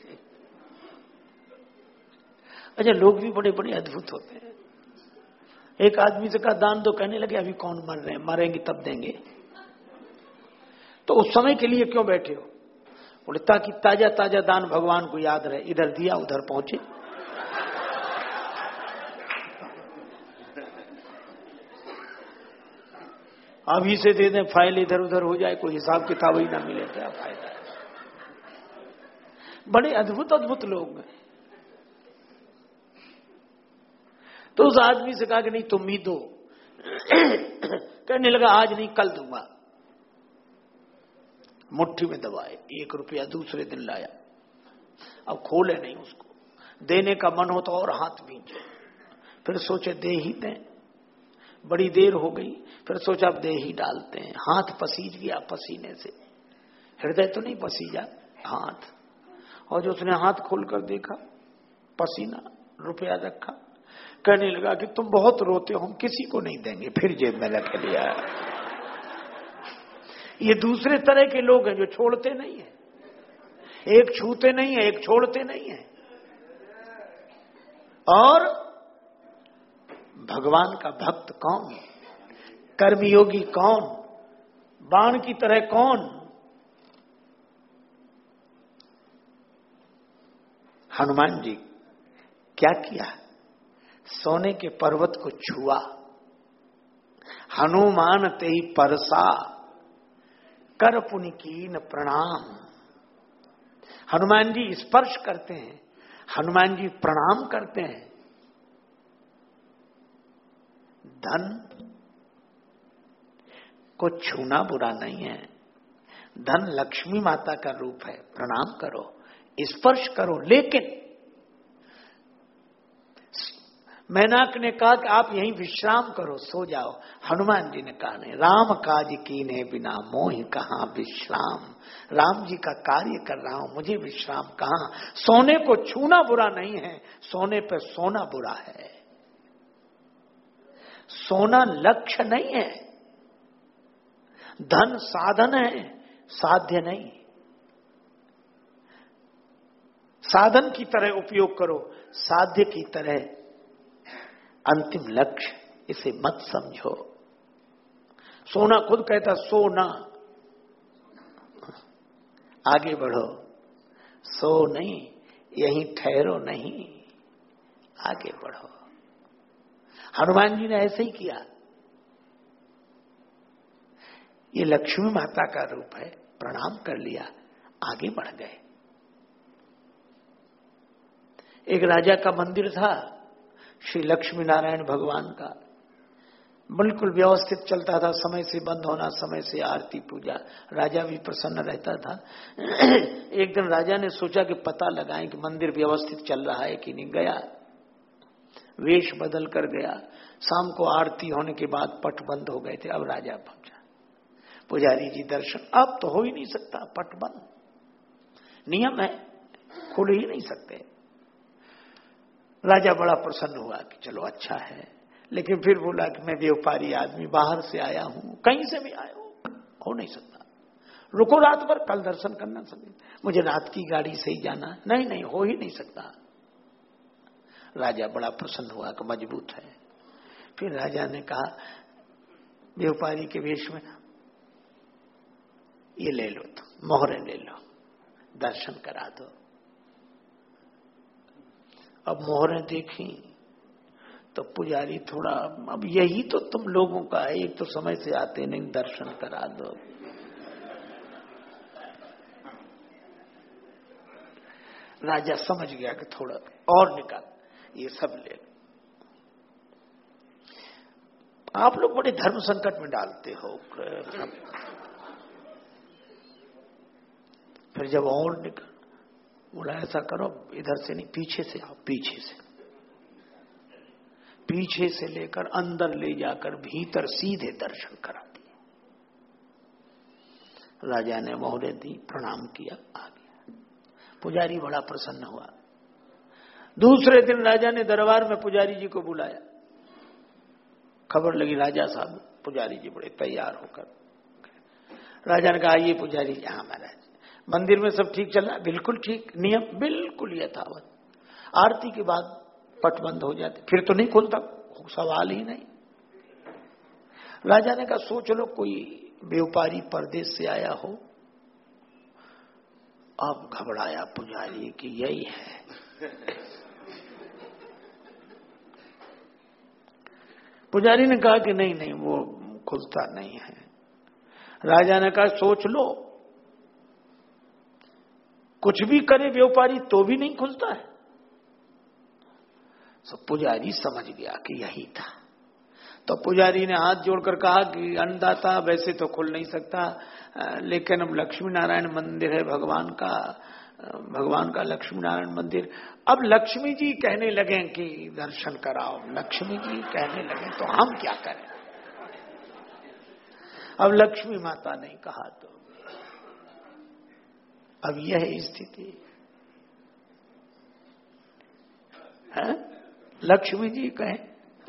अच्छा, लोग भी बड़े बड़े अद्भुत होते हैं। एक आदमी से कहा दान दो, कहने लगे अभी कौन मर रहे हैं, मरेंगे तब देंगे। तो उस समय के लिए क्यों बैठे हो? बोले ताकि ताजा ताजा दान भगवान को याद रहे, इधर दिया उधर पहुंचे। अभी से दे दें, फाइल इधर उधर हो जाए, कोई हिसाब किताब ही ना मिले, क्या फायदा है? बड़े अद्भुत अद्भुत लोग हैं। तो उस आदमी से कहा कि नहीं तुम ही दो। कहने लगा आज नहीं कल दूंगा। मुट्ठी में दबाए, 1 रुपया दूसरे दिन लाया। अब खोले नहीं उसको, देने का मन हो तो और हाथ भींचे। फिर सोचे दे ही दें, बड़ी देर हो गई। फिर सोचा अब दे ही डालते हैं। हाथ पसीज गया पसीने से, हृदय तो नहीं पसीजा, हाथ। और जो उसने हाथ खोलकर देखा, पसीना, रुपया रखा, कहने लगा कि तुम बहुत रोते हो, हम किसी को नहीं देंगे। फिर जेब में रख लिया। ये दूसरे तरह के लोग हैं जो छोड़ते नहीं है, एक छूते नहीं है, एक छोड़ते नहीं है। और भगवान का भक्त कौन, कर्मयोगी कौन, बाण की तरह कौन? हनुमान जी क्या किया? सोने के पर्वत को छुआ। हनुमान तेहि परसा कर पुनि कीन प्रणाम। हनुमान जी स्पर्श करते हैं, हनुमान जी प्रणाम करते हैं। धन को छूना बुरा नहीं है, धन लक्ष्मी माता का रूप है, प्रणाम करो, स्पर्श करो। लेकिन मैनाक ने कहा कि आप यहीं विश्राम करो, सो जाओ। हनुमान जी ने कहा नहीं, राम काज कीने बिना मोहि कहां विश्राम। राम जी का कार्य कर रहा हूं, मुझे विश्राम कहां। सोने को छूना बुरा नहीं है, सोने पे सोना बुरा है। सोना लक्ष्य नहीं है, धन साधन है, साध्य नहीं। साधन की तरह उपयोग करो, साध्य की तरह अंतिम लक्ष्य इसे मत समझो। सोना खुद कहता सोना, आगे बढ़ो, सो नहीं, यहीं ठहरो नहीं, आगे बढ़ो। हनुमान जी ने ऐसे ही किया। ये लक्ष्मी माता का रूप है, प्रणाम कर लिया, आगे बढ़ गए। एक राजा का मंदिर था, श्री लक्ष्मी नारायण भगवान का, बिल्कुल व्यवस्थित चलता था, समय से बंद होना, समय से आरती पूजा, राजा भी प्रसन्न रहता था। एक दिन राजा ने सोचा कि पता लगाएं कि मंदिर व्यवस्थित चल रहा है कि नहीं। गया, वेश बदल कर गया। शाम को आरती होने के बाद पट बंद हो गए थे। अब राजा पहुंचा, पुजारी जी दर्शन, अब तो हो ही नहीं सकता, पट बंद, नियम है, खुल ही नहीं सकते। राजा बड़ा प्रसन्न हुआ कि चलो अच्छा है, लेकिन फिर बोला कि मैं व्यापारी आदमी, बाहर से आया हूं, कहीं से भी आया हूं, हो नहीं सकता, रुको रात भर, कल दर्शन करना सके, मुझे रात की गाड़ी से ही जाना। नहीं नहीं, हो ही नहीं सकता। राजा बड़ा प्रसन्न हुआ कि मजबूत है। फिर राजा ने कहा व्यापारी के वेश में, ये ले लो, तो मोहरें ले लो, दर्शन करा दो। अब मोहरें देखी तो पुजारी थोड़ा, अब यही तो तुम लोगों का है, एक तो समय से आते नहीं, दर्शन करा दो। राजा समझ गया कि थोड़ा और निकाल, ये सब ले लो। आप लोग बड़े धर्म संकट में डालते हो। फिर जब और निकल, बोला ऐसा करो, इधर से नहीं, पीछे से आओ, पीछे से, पीछे से लेकर अंदर ले जाकर भीतर सीधे दर्शन करा दिए। राजा ने मोहरें दी, प्रणाम किया, आ गया। पुजारी बड़ा प्रसन्न हुआ। दूसरे दिन राजा ने दरबार में पुजारी जी को बुलाया। खबर लगी राजा साहब, पुजारी जी बड़े तैयार होकर। राजा ने कहा आइए पुजारी जी। हाँ महाराज, मंदिर में सब ठीक चल रहा है? बिल्कुल ठीक, नियम बिल्कुल यथावत। आरती के बाद पट बंद हो जाते, फिर तो नहीं खुलता, सवाल ही नहीं। राजा ने कहा सोच लो कोई व्यापारी परदेश से आया हो। अब घबराया पुजारी कि यही है। पुजारी ने कहा कि नहीं नहीं, वो खुलता नहीं है। राजा ने कहा सोच लो, कुछ भी करे व्यापारी तो भी नहीं खुलता है। तो पुजारी समझ गया कि यही था। तो पुजारी ने हाथ जोड़कर कहा कि अन्नदाता वैसे तो खुल नहीं सकता, लेकिन अब लक्ष्मी नारायण मंदिर है भगवान का लक्ष्मी नारायण मंदिर। अब लक्ष्मी जी कहने लगे कि दर्शन कराओ, लक्ष्मी जी कहने लगे तो हम क्या करें। अब लक्ष्मी माता ने कहा तो अब यह स्थिति। लक्ष्मी जी कहें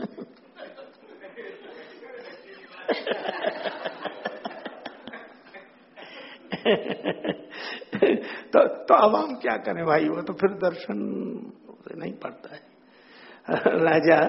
तो अब हम क्या करें भाई, वो तो फिर दर्शन नहीं पड़ता है। राजा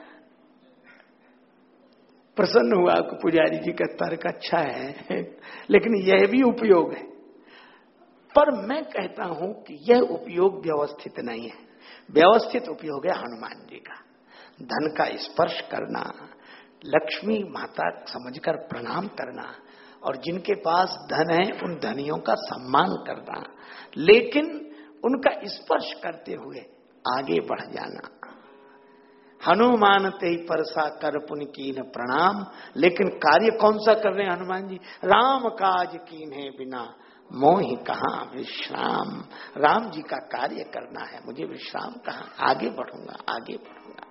प्रसन्न हुआ कि पुजारी जी का तर्क अच्छा है, लेकिन यह भी उपयोग है। पर मैं कहता हूं कि यह उपयोग व्यवस्थित नहीं है। व्यवस्थित उपयोग है हनुमान जी का। धन का स्पर्श करना, लक्ष्मी माता समझकर प्रणाम करना, और जिनके पास धन है उन धनियों का सम्मान करना, लेकिन उनका स्पर्श करते हुए आगे बढ़ जाना। हनुमान ते परसा कर पुन कीन प्रणाम, लेकिन कार्य कौन सा कर रहे हैं हनुमान जी? राम काज कीन्हे बिना मोहि कहाँ विश्राम। राम जी का कार्य करना है, मुझे विश्राम कहाँ, आगे बढ़ूंगा आगे बढ़ूंगा।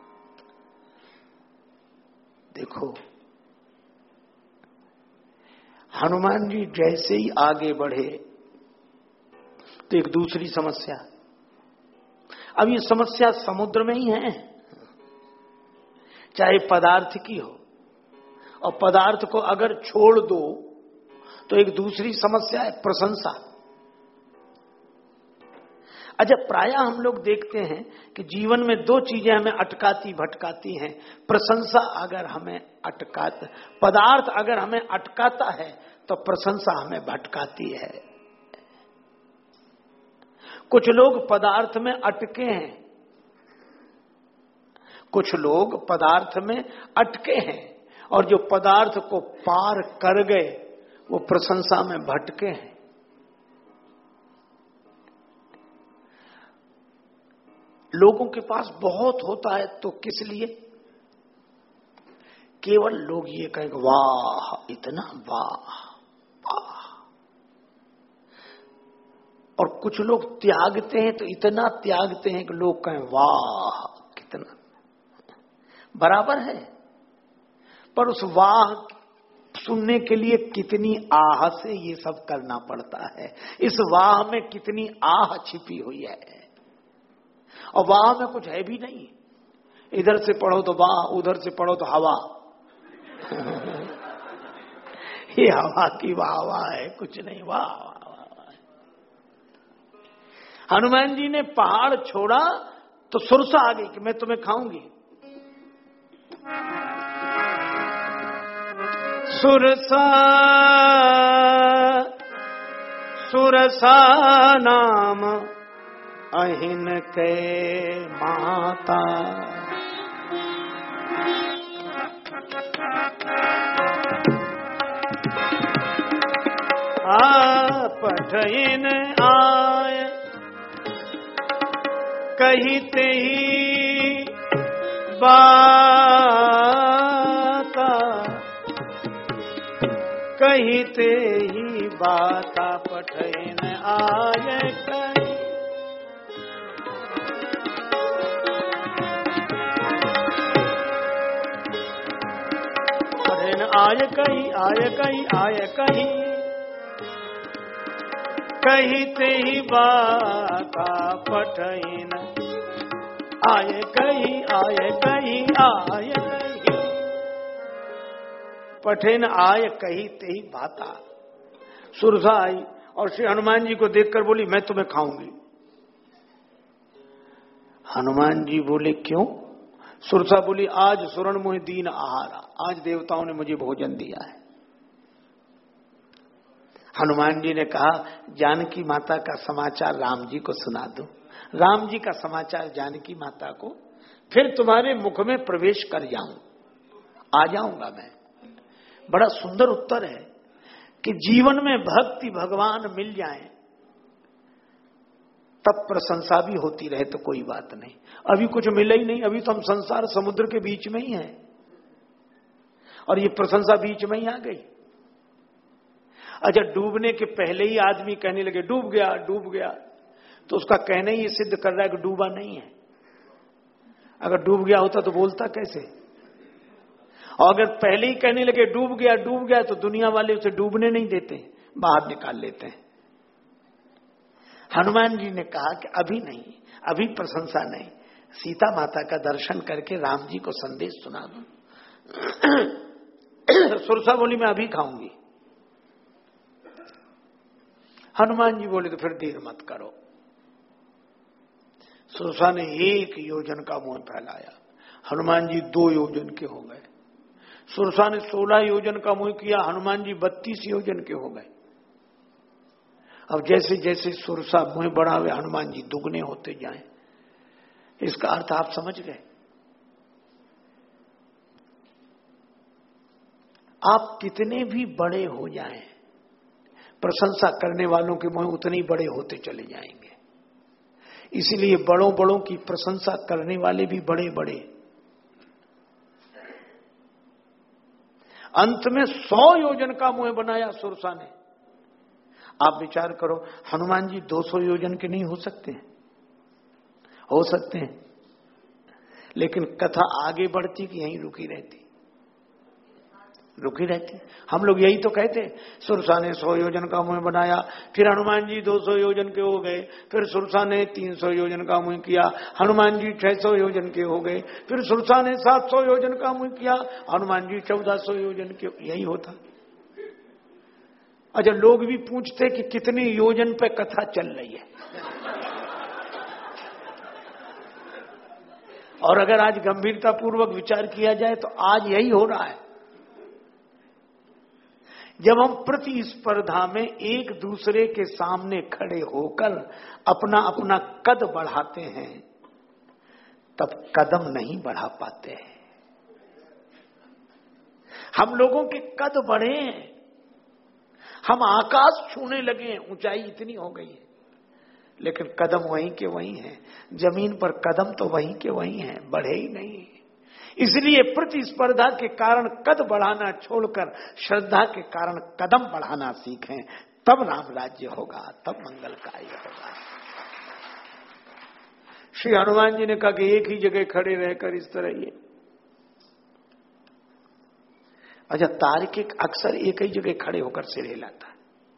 देखो हनुमान जी जैसे ही आगे बढ़े तो एक दूसरी समस्या, अब ये समस्या समुद्र में ही है, चाहे पदार्थ की हो, और पदार्थ को अगर छोड़ दो तो एक दूसरी समस्या है प्रशंसा। अच्छा, प्रायः हम लोग देखते हैं कि जीवन में दो चीजें हमें अटकाती भटकाती हैं। प्रशंसा अगर हमें पदार्थ अगर हमें अटकाता है तो प्रशंसा हमें भटकाती है। कुछ लोग पदार्थ में अटके हैं, कुछ लोग पदार्थ में अटके हैं, और जो पदार्थ को पार कर गए वो प्रशंसा में भटके हैं। लोगों के पास बहुत होता है तो किस लिए? केवल लोग ये कहेंगे वाह इतना, वाह वाह। और कुछ लोग त्यागते हैं तो इतना त्यागते हैं कि लोग कहें वाह कितना। बराबर है, पर उस वाह सुनने के लिए कितनी आह से ये सब करना पड़ता है। इस वाह में कितनी आह छिपी हुई है, और वाह में कुछ है भी नहीं। इधर से पढ़ो तो वाह, उधर से पढ़ो तो हवा। ये हवा की वाह वाह है, कुछ नहीं, वाह वाह वाह। हनुमान जी ने पहाड़ छोड़ा तो सुरसा आ गई कि मैं तुम्हें खाऊंगी। सुरसा सुरसा नाम अहिन के माता, पठइन आय कहिते ही बाता, कहिते ही बाता पठइन आय कही। पठइन आय कही, आय कही, आय कही, कहिते ही बाता पठइन आय कही, आय कही, आय कही। पठिन आय कही ते ही बाता। सुरसा आई और श्री हनुमान जी को देखकर बोली मैं तुम्हें खाऊंगी। हनुमान जी बोले क्यों? सुरसा बोली आज सुरण मुहि दीन आहारा, आज देवताओं ने मुझे भोजन दिया है। हनुमान जी ने कहा जानकी माता का समाचार राम जी को सुना दो। राम जी का समाचार जानकी माता को, फिर तुम्हारे मुख में प्रवेश कर जाऊं, आ जाऊंगा मैं। बड़ा सुंदर उत्तर है कि जीवन में भक्ति भगवान मिल जाए तब प्रशंसा भी होती रहे तो कोई बात नहीं। अभी कुछ मिला ही नहीं, अभी तो हम संसार समुद्र के बीच में ही हैं और ये प्रशंसा बीच में ही आ गई। अच्छा, डूबने के पहले ही आदमी कहने लगे डूब गया डूब गया, तो उसका कहना ही सिद्ध कर रहा है कि डूबा नहीं है। अगर डूब गया होता तो बोलता कैसे? और अगर पहले ही कहने लगे डूब गया तो दुनिया वाले उसे डूबने नहीं देते, बाहर निकाल लेते हैं। हनुमान जी ने कहा कि अभी नहीं, अभी प्रशंसा नहीं, सीता माता का दर्शन करके राम जी को संदेश सुना दूं। सुरसा बोली मैं अभी खाऊंगी। हनुमान जी बोले कि फिर देर मत करो। सुरसा ने 1 योजन का मुंह फैलाया, हनुमान जी 2 योजन के हो गए। सुरसा ने 16 योजन का मुंह किया, हनुमान जी 32 योजन के हो गए। अब जैसे जैसे सुरसा मुंह बढ़ावे हनुमान जी दुगने होते जाएं। इसका अर्थ आप समझ गए। आप कितने भी बड़े हो जाएं, प्रशंसा करने वालों के मुंह उतने ही बड़े होते चले जाएंगे। इसलिए बड़ों बड़ों की प्रशंसा करने वाले भी बड़े बड़े। अंत में 100 योजन का मुंह बनाया सुरसा ने। आप विचार करो, हनुमान जी 200 योजन के नहीं हो सकते हैं? हो सकते हैं, लेकिन कथा आगे बढ़ती कि यहीं रुकी रहती? रुकी रहती। हम लोग यही तो कहते, सुरसा ने 100 योजन का मुंह बनाया, फिर हनुमान जी 200 योजन के हो गए, फिर सुरसा ने 300 योजन का मुंह किया, हनुमान जी 600 योजन के हो गए, फिर सुरसा ने 700 योजन का मुंह किया, हनुमान जी 1400 योजन के। यही होता। अच्छा, लोग भी पूछते कि कितने योजन पे कथा चल रही है। और अगर आज गंभीरता पूर्वक विचार किया जाए तो आज यही हो रहा है। जब हम प्रतिस्पर्धा में एक दूसरे के सामने खड़े होकर अपना अपना कद बढ़ाते हैं, तब कदम नहीं बढ़ा पाते हैं। हम लोगों के कद बढ़े, हम आकाश छूने लगे, ऊंचाई इतनी हो गई है, लेकिन कदम वहीं के वहीं हैं। जमीन पर कदम तो वहीं के वहीं हैं, बढ़े ही नहीं। इसलिए प्रतिस्पर्धा के कारण कद बढ़ाना छोड़कर श्रद्धा के कारण कदम बढ़ाना सीखें, तब राम राज्य होगा, तब मंगलकारी होगा। श्री हनुमान जी ने कहा कि एक ही जगह खड़े रहकर इस तरह ये। अच्छा, तार्किक अक्सर एक ही जगह खड़े होकर सिर हिलाता है।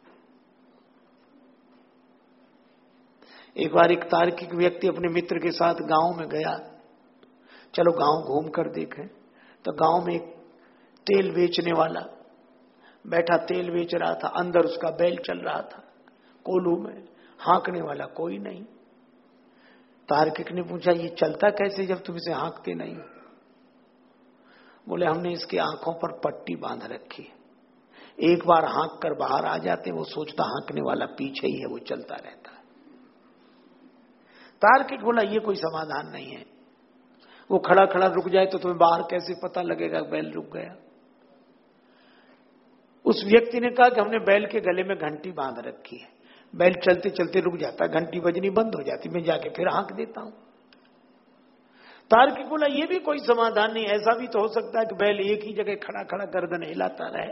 एक बार एक तार्किक व्यक्ति अपने मित्र के साथ गांव में गया, चलो गांव घूम कर देखें। तो गांव में एक तेल बेचने वाला बैठा तेल बेच रहा था, अंदर उसका बैल चल रहा था कोल्हू में, हाँकने वाला कोई नहीं। तार्किक ने पूछा, ये चलता कैसे जब तुम इसे हाँकते नहीं? बोले, हमने इसकी आंखों पर पट्टी बांध रखी है, एक बार हाँक कर बाहर आ जाते, वो सोचता हाँकने वाला पीछे ही है, वो चलता रहता है। तार्किक बोला, ये कोई समाधान नहीं है, वो खड़ा खड़ा रुक जाए तो तुम्हें बाहर कैसे पता लगेगा बैल रुक गया? उस व्यक्ति ने कहा कि हमने बैल के गले में घंटी बांध रखी है, बैल चलते चलते रुक जाता है, घंटी बजनी बंद हो जाती, मैं जाके फिर हाँक देता हूं। तार्किक बोला, ये भी कोई समाधान नहीं, ऐसा भी तो हो सकता है कि बैल एक ही जगह खड़ा खड़ा गर्दन हिलाता रहे।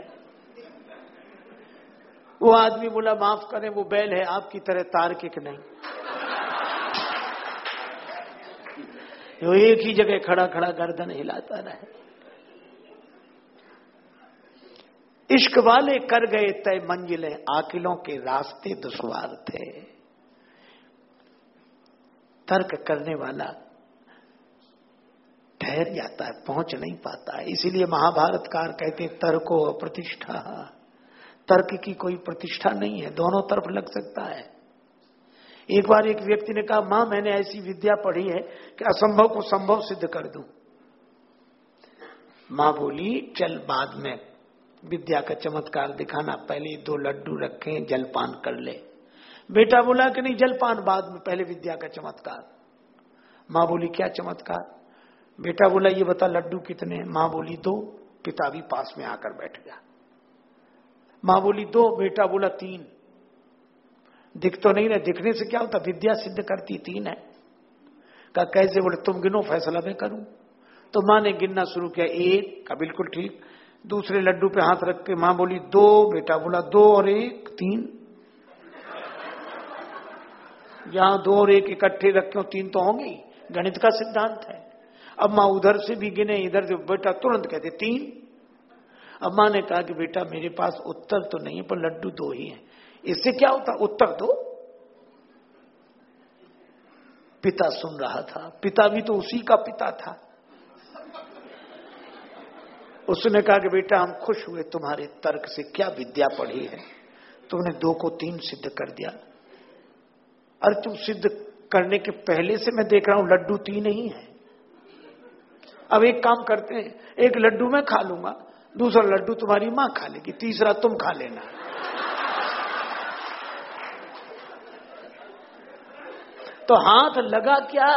वो आदमी बोला, माफ करें, वो बैल है, आपकी तरह तार्किक नहीं, वो एक ही जगह खड़ा खड़ा गर्दन हिलाता रहे। इश्क वाले कर गए तय मंजिलें, आकिलों के रास्ते दुश्वार थे। तर्क करने वाला ठहर जाता है, पहुंच नहीं पाता है। इसीलिए महाभारतकार कहते हैं, तर्को अप्रतिष्ठा। तर्क की कोई प्रतिष्ठा नहीं है, दोनों तरफ लग सकता है। एक बार एक व्यक्ति ने कहा, मां मैंने ऐसी विद्या पढ़ी है कि असंभव को संभव सिद्ध कर दूं। मां बोली, चल बाद में विद्या का चमत्कार दिखाना, पहले 2 लड्डू रखे, जलपान कर ले। बेटा बोला कि नहीं, जलपान बाद में, पहले विद्या का चमत्कार। मां बोली, क्या चमत्कार? बेटा बोला, ये बता लड्डू कितने? मां बोली 2। पिता भी पास में आकर बैठ गया। मां बोली 2, बेटा बोला 3। दिख तो नहीं रहे, दिखने से क्या होता, विद्या सिद्ध करती 3 है। कहा कैसे? बोले तुम गिनो, फैसला मैं करूं। तो मां ने गिनना शुरू किया, 1 का बिल्कुल ठीक। दूसरे लड्डू पे हाथ रख के मां बोली 2, बेटा बोला 2 और 1 3। जहां 2 और 1 इकट्ठे रखे 3 तो होंगे, गणित का सिद्धांत है। अब मां उधर से भी गिने, इधर से, बेटा तुरंत कहते 3। अब मां ने कहा कि बेटा मेरे पास उत्तर तो नहीं है, पर लड्डू 2 ही हैं, इससे क्या होता, उत्तर दो। पिता सुन रहा था। पिता भी तो उसी का पिता था। उसने कहा कि बेटा हम खुश हुए तुम्हारे तर्क से, क्या विद्या पढ़ी है, तुमने 2 को 3 सिद्ध कर दिया। अरे तुम सिद्ध करने के पहले से मैं देख रहा हूं लड्डू 3 ही है। अब एक काम करते हैं, एक लड्डू मैं खा लूंगा, दूसरा लड्डू तुम्हारी मां खा लेगी, तीसरा तुम खा लेना। तो हाथ लगा क्या?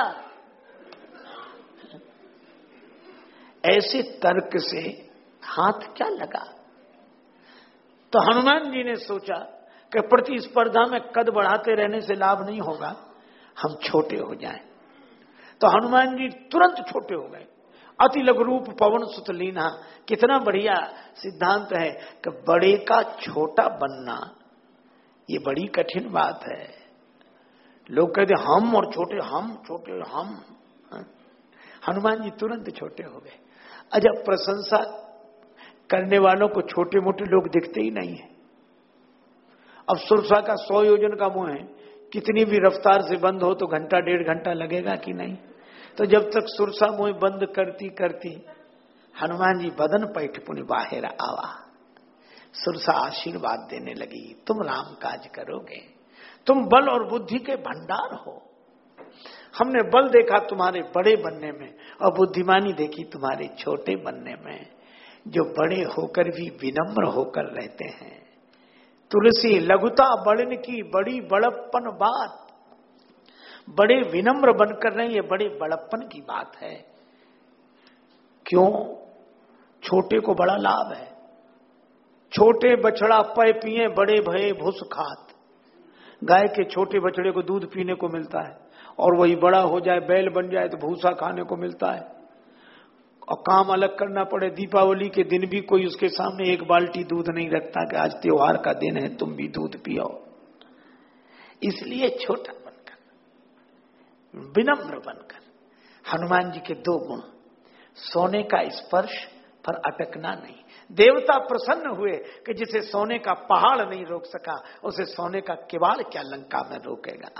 ऐसे तर्क से हाथ क्या लगा? तो हनुमान जी ने सोचा कि प्रतिस्पर्धा में कद बढ़ाते रहने से लाभ नहीं होगा, हम छोटे हो जाएं। तो हनुमान जी तुरंत छोटे हो गए। अति लघु रूप पवन सुत लीना, कितना बढ़िया सिद्धांत है कि बड़े का छोटा बनना ये बड़ी कठिन बात है। लोग कहते हम और छोटे, हम छोटे, हम। हनुमान जी तुरंत छोटे हो गए। अच्छा, प्रशंसा करने वालों को छोटे मोटे लोग दिखते ही नहीं है। अब सुरसा का 100 योजन का मुंह है, कितनी भी रफ्तार से बंद हो तो घंटा 1.5 घंटा लगेगा कि नहीं। तो जब तक सुरसा मुंह बंद करती करती हनुमान जी बदन पैठ पुनि बाहर आवा। सुरसा आशीर्वाद देने लगी, तुम राम काज करोगे, तुम बल और बुद्धि के भंडार हो। हमने बल देखा तुम्हारे बड़े बनने में और बुद्धिमानी देखी तुम्हारे छोटे बनने में। जो बड़े होकर भी विनम्र होकर रहते हैं। तुलसी लघुता बड़न की बड़ी बड़प्पन बात। बड़े विनम्र बनकर रहे, ये बड़े बड़प्पन की बात है। क्यों? छोटे को बड़ा लाभ है। छोटे बछड़ा पय पिए बड़े भये भूस खात। गाय के छोटे बछड़े को दूध पीने को मिलता है और वही बड़ा हो जाए, बैल बन जाए तो भूसा खाने को मिलता है और काम अलग करना पड़े। दीपावली के दिन भी कोई उसके सामने 1 बाल्टी दूध नहीं रखता कि आज त्योहार का दिन है तुम भी दूध पियो। इसलिए छोटा बनकर, विनम्र बनकर। हनुमान जी के 2 गुण, सोने का स्पर्श पर अटकना नहीं। देवता प्रसन्न हुए कि जिसे सोने का पहाड़ नहीं रोक सका, उसे सोने का किवाड़ क्या लंका में रोकेगा।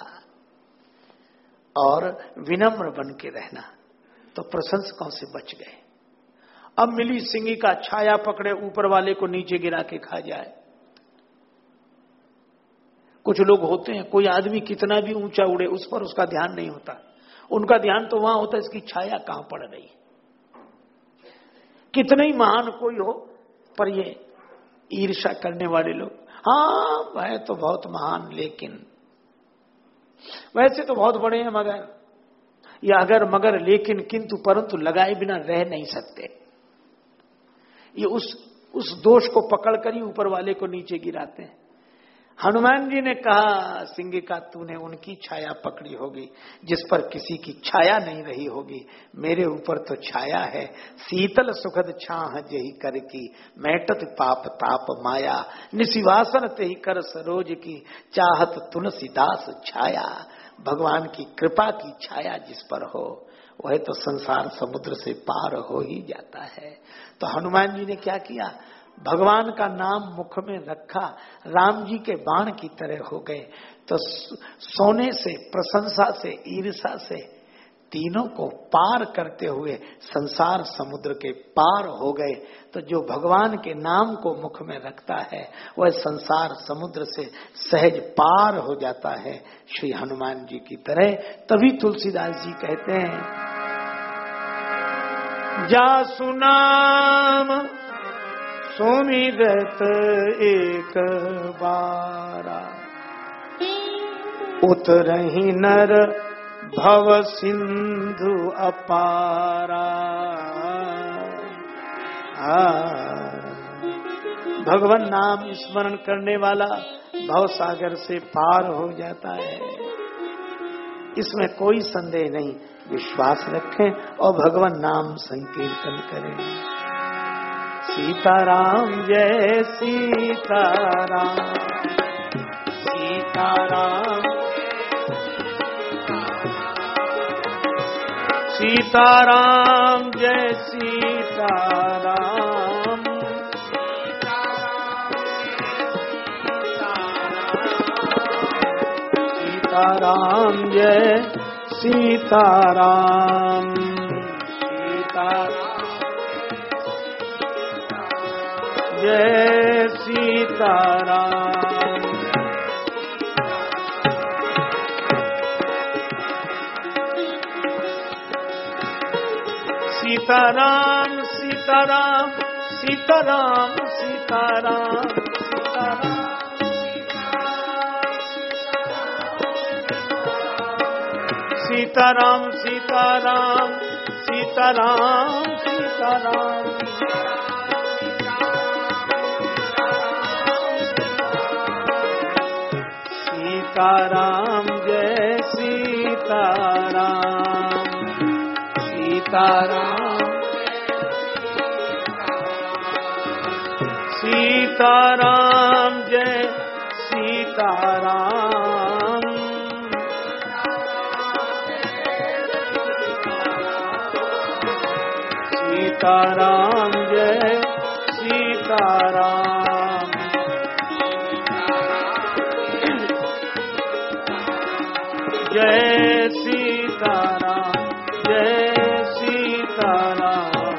और विनम्र बन के रहना, तो प्रशंसकों से बच गए। अब मिली सिंगी का छाया पकड़े ऊपर वाले को नीचे गिरा के खा जाए। कुछ लोग होते हैं, कोई आदमी कितना भी ऊंचा उड़े उस पर उसका ध्यान नहीं होता। उनका ध्यान तो वहां होता है इसकी छाया कहां पड़ रही है। कितना ही महान कोई हो, पर ये ईर्ष्या करने वाले लोग, हाँ वह तो बहुत महान, लेकिन वैसे तो बहुत बड़े हैं, मगर या अगर मगर लेकिन किंतु परंतु लगाए बिना रह नहीं सकते। ये उस दोष को पकड़कर ही ऊपर वाले को नीचे गिराते हैं। हनुमान जी ने कहा, सिंह का तूने उनकी छाया पकड़ी होगी जिस पर किसी की छाया नहीं रही होगी। मेरे ऊपर तो छाया है, शीतल सुखद छाह जही कर की, मैटत पाप ताप माया, निशिवासन तेहि कर सरोज की, चाहत तुलसीदास छाया। भगवान की कृपा की छाया जिस पर हो वह तो संसार समुद्र से पार हो ही जाता है। तो हनुमान जी ने क्या किया, भगवान का नाम मुख में रखा, राम जी के बाण की तरह हो गए। तो सोने से, प्रशंसा से, ईर्ष्या से तीनों को पार करते हुए संसार समुद्र के पार हो गए। तो जो भगवान के नाम को मुख में रखता है वह संसार समुद्र से सहज पार हो जाता है, श्री हनुमान जी की तरह। तभी तुलसीदास जी कहते हैं, जा सुनाम सुमिरत एक बारा, उतरहि नर भव सिंधु अपारा। भगवान नाम स्मरण करने वाला भव सागर से पार हो जाता है, इसमें कोई संदेह नहीं। विश्वास रखें और भगवान नाम संकीर्तन करें। सीताराम जय सीताराम, सीताराम सीताराम जय सीताराम, सीताराम जय सीताराम सीताराम जय सीताराम सीताराम सीताराम सीताराम सीताराम सीताराम सीताराम सीताराम सीताराम सीताराम जय सीताराम सीताराम सीताराम जय सीताराम सीताराम जय सीताराम जय सीताराम जय सीताराम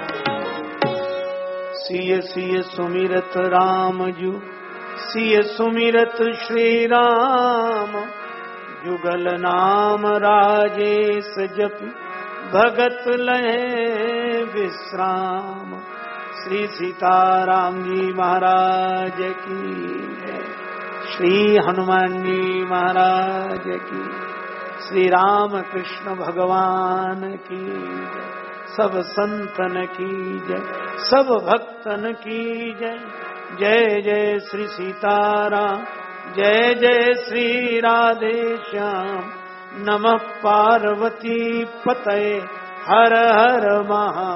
सिय सिय सुमिरत राम जू सिय सुमिरत श्री राम जुगल नाम राजेश जपि भगत लहे विश्राम। श्री सीताराम जी महाराज की जय। श्री हनुमान जी महाराज की। श्री राम कृष्ण भगवान की जय। सब संतन की जय, सब भक्तन की जय। जय जय श्री सीताराम जय जय श्री राधे श्याम। नमः पार्वती पतये हर हर महा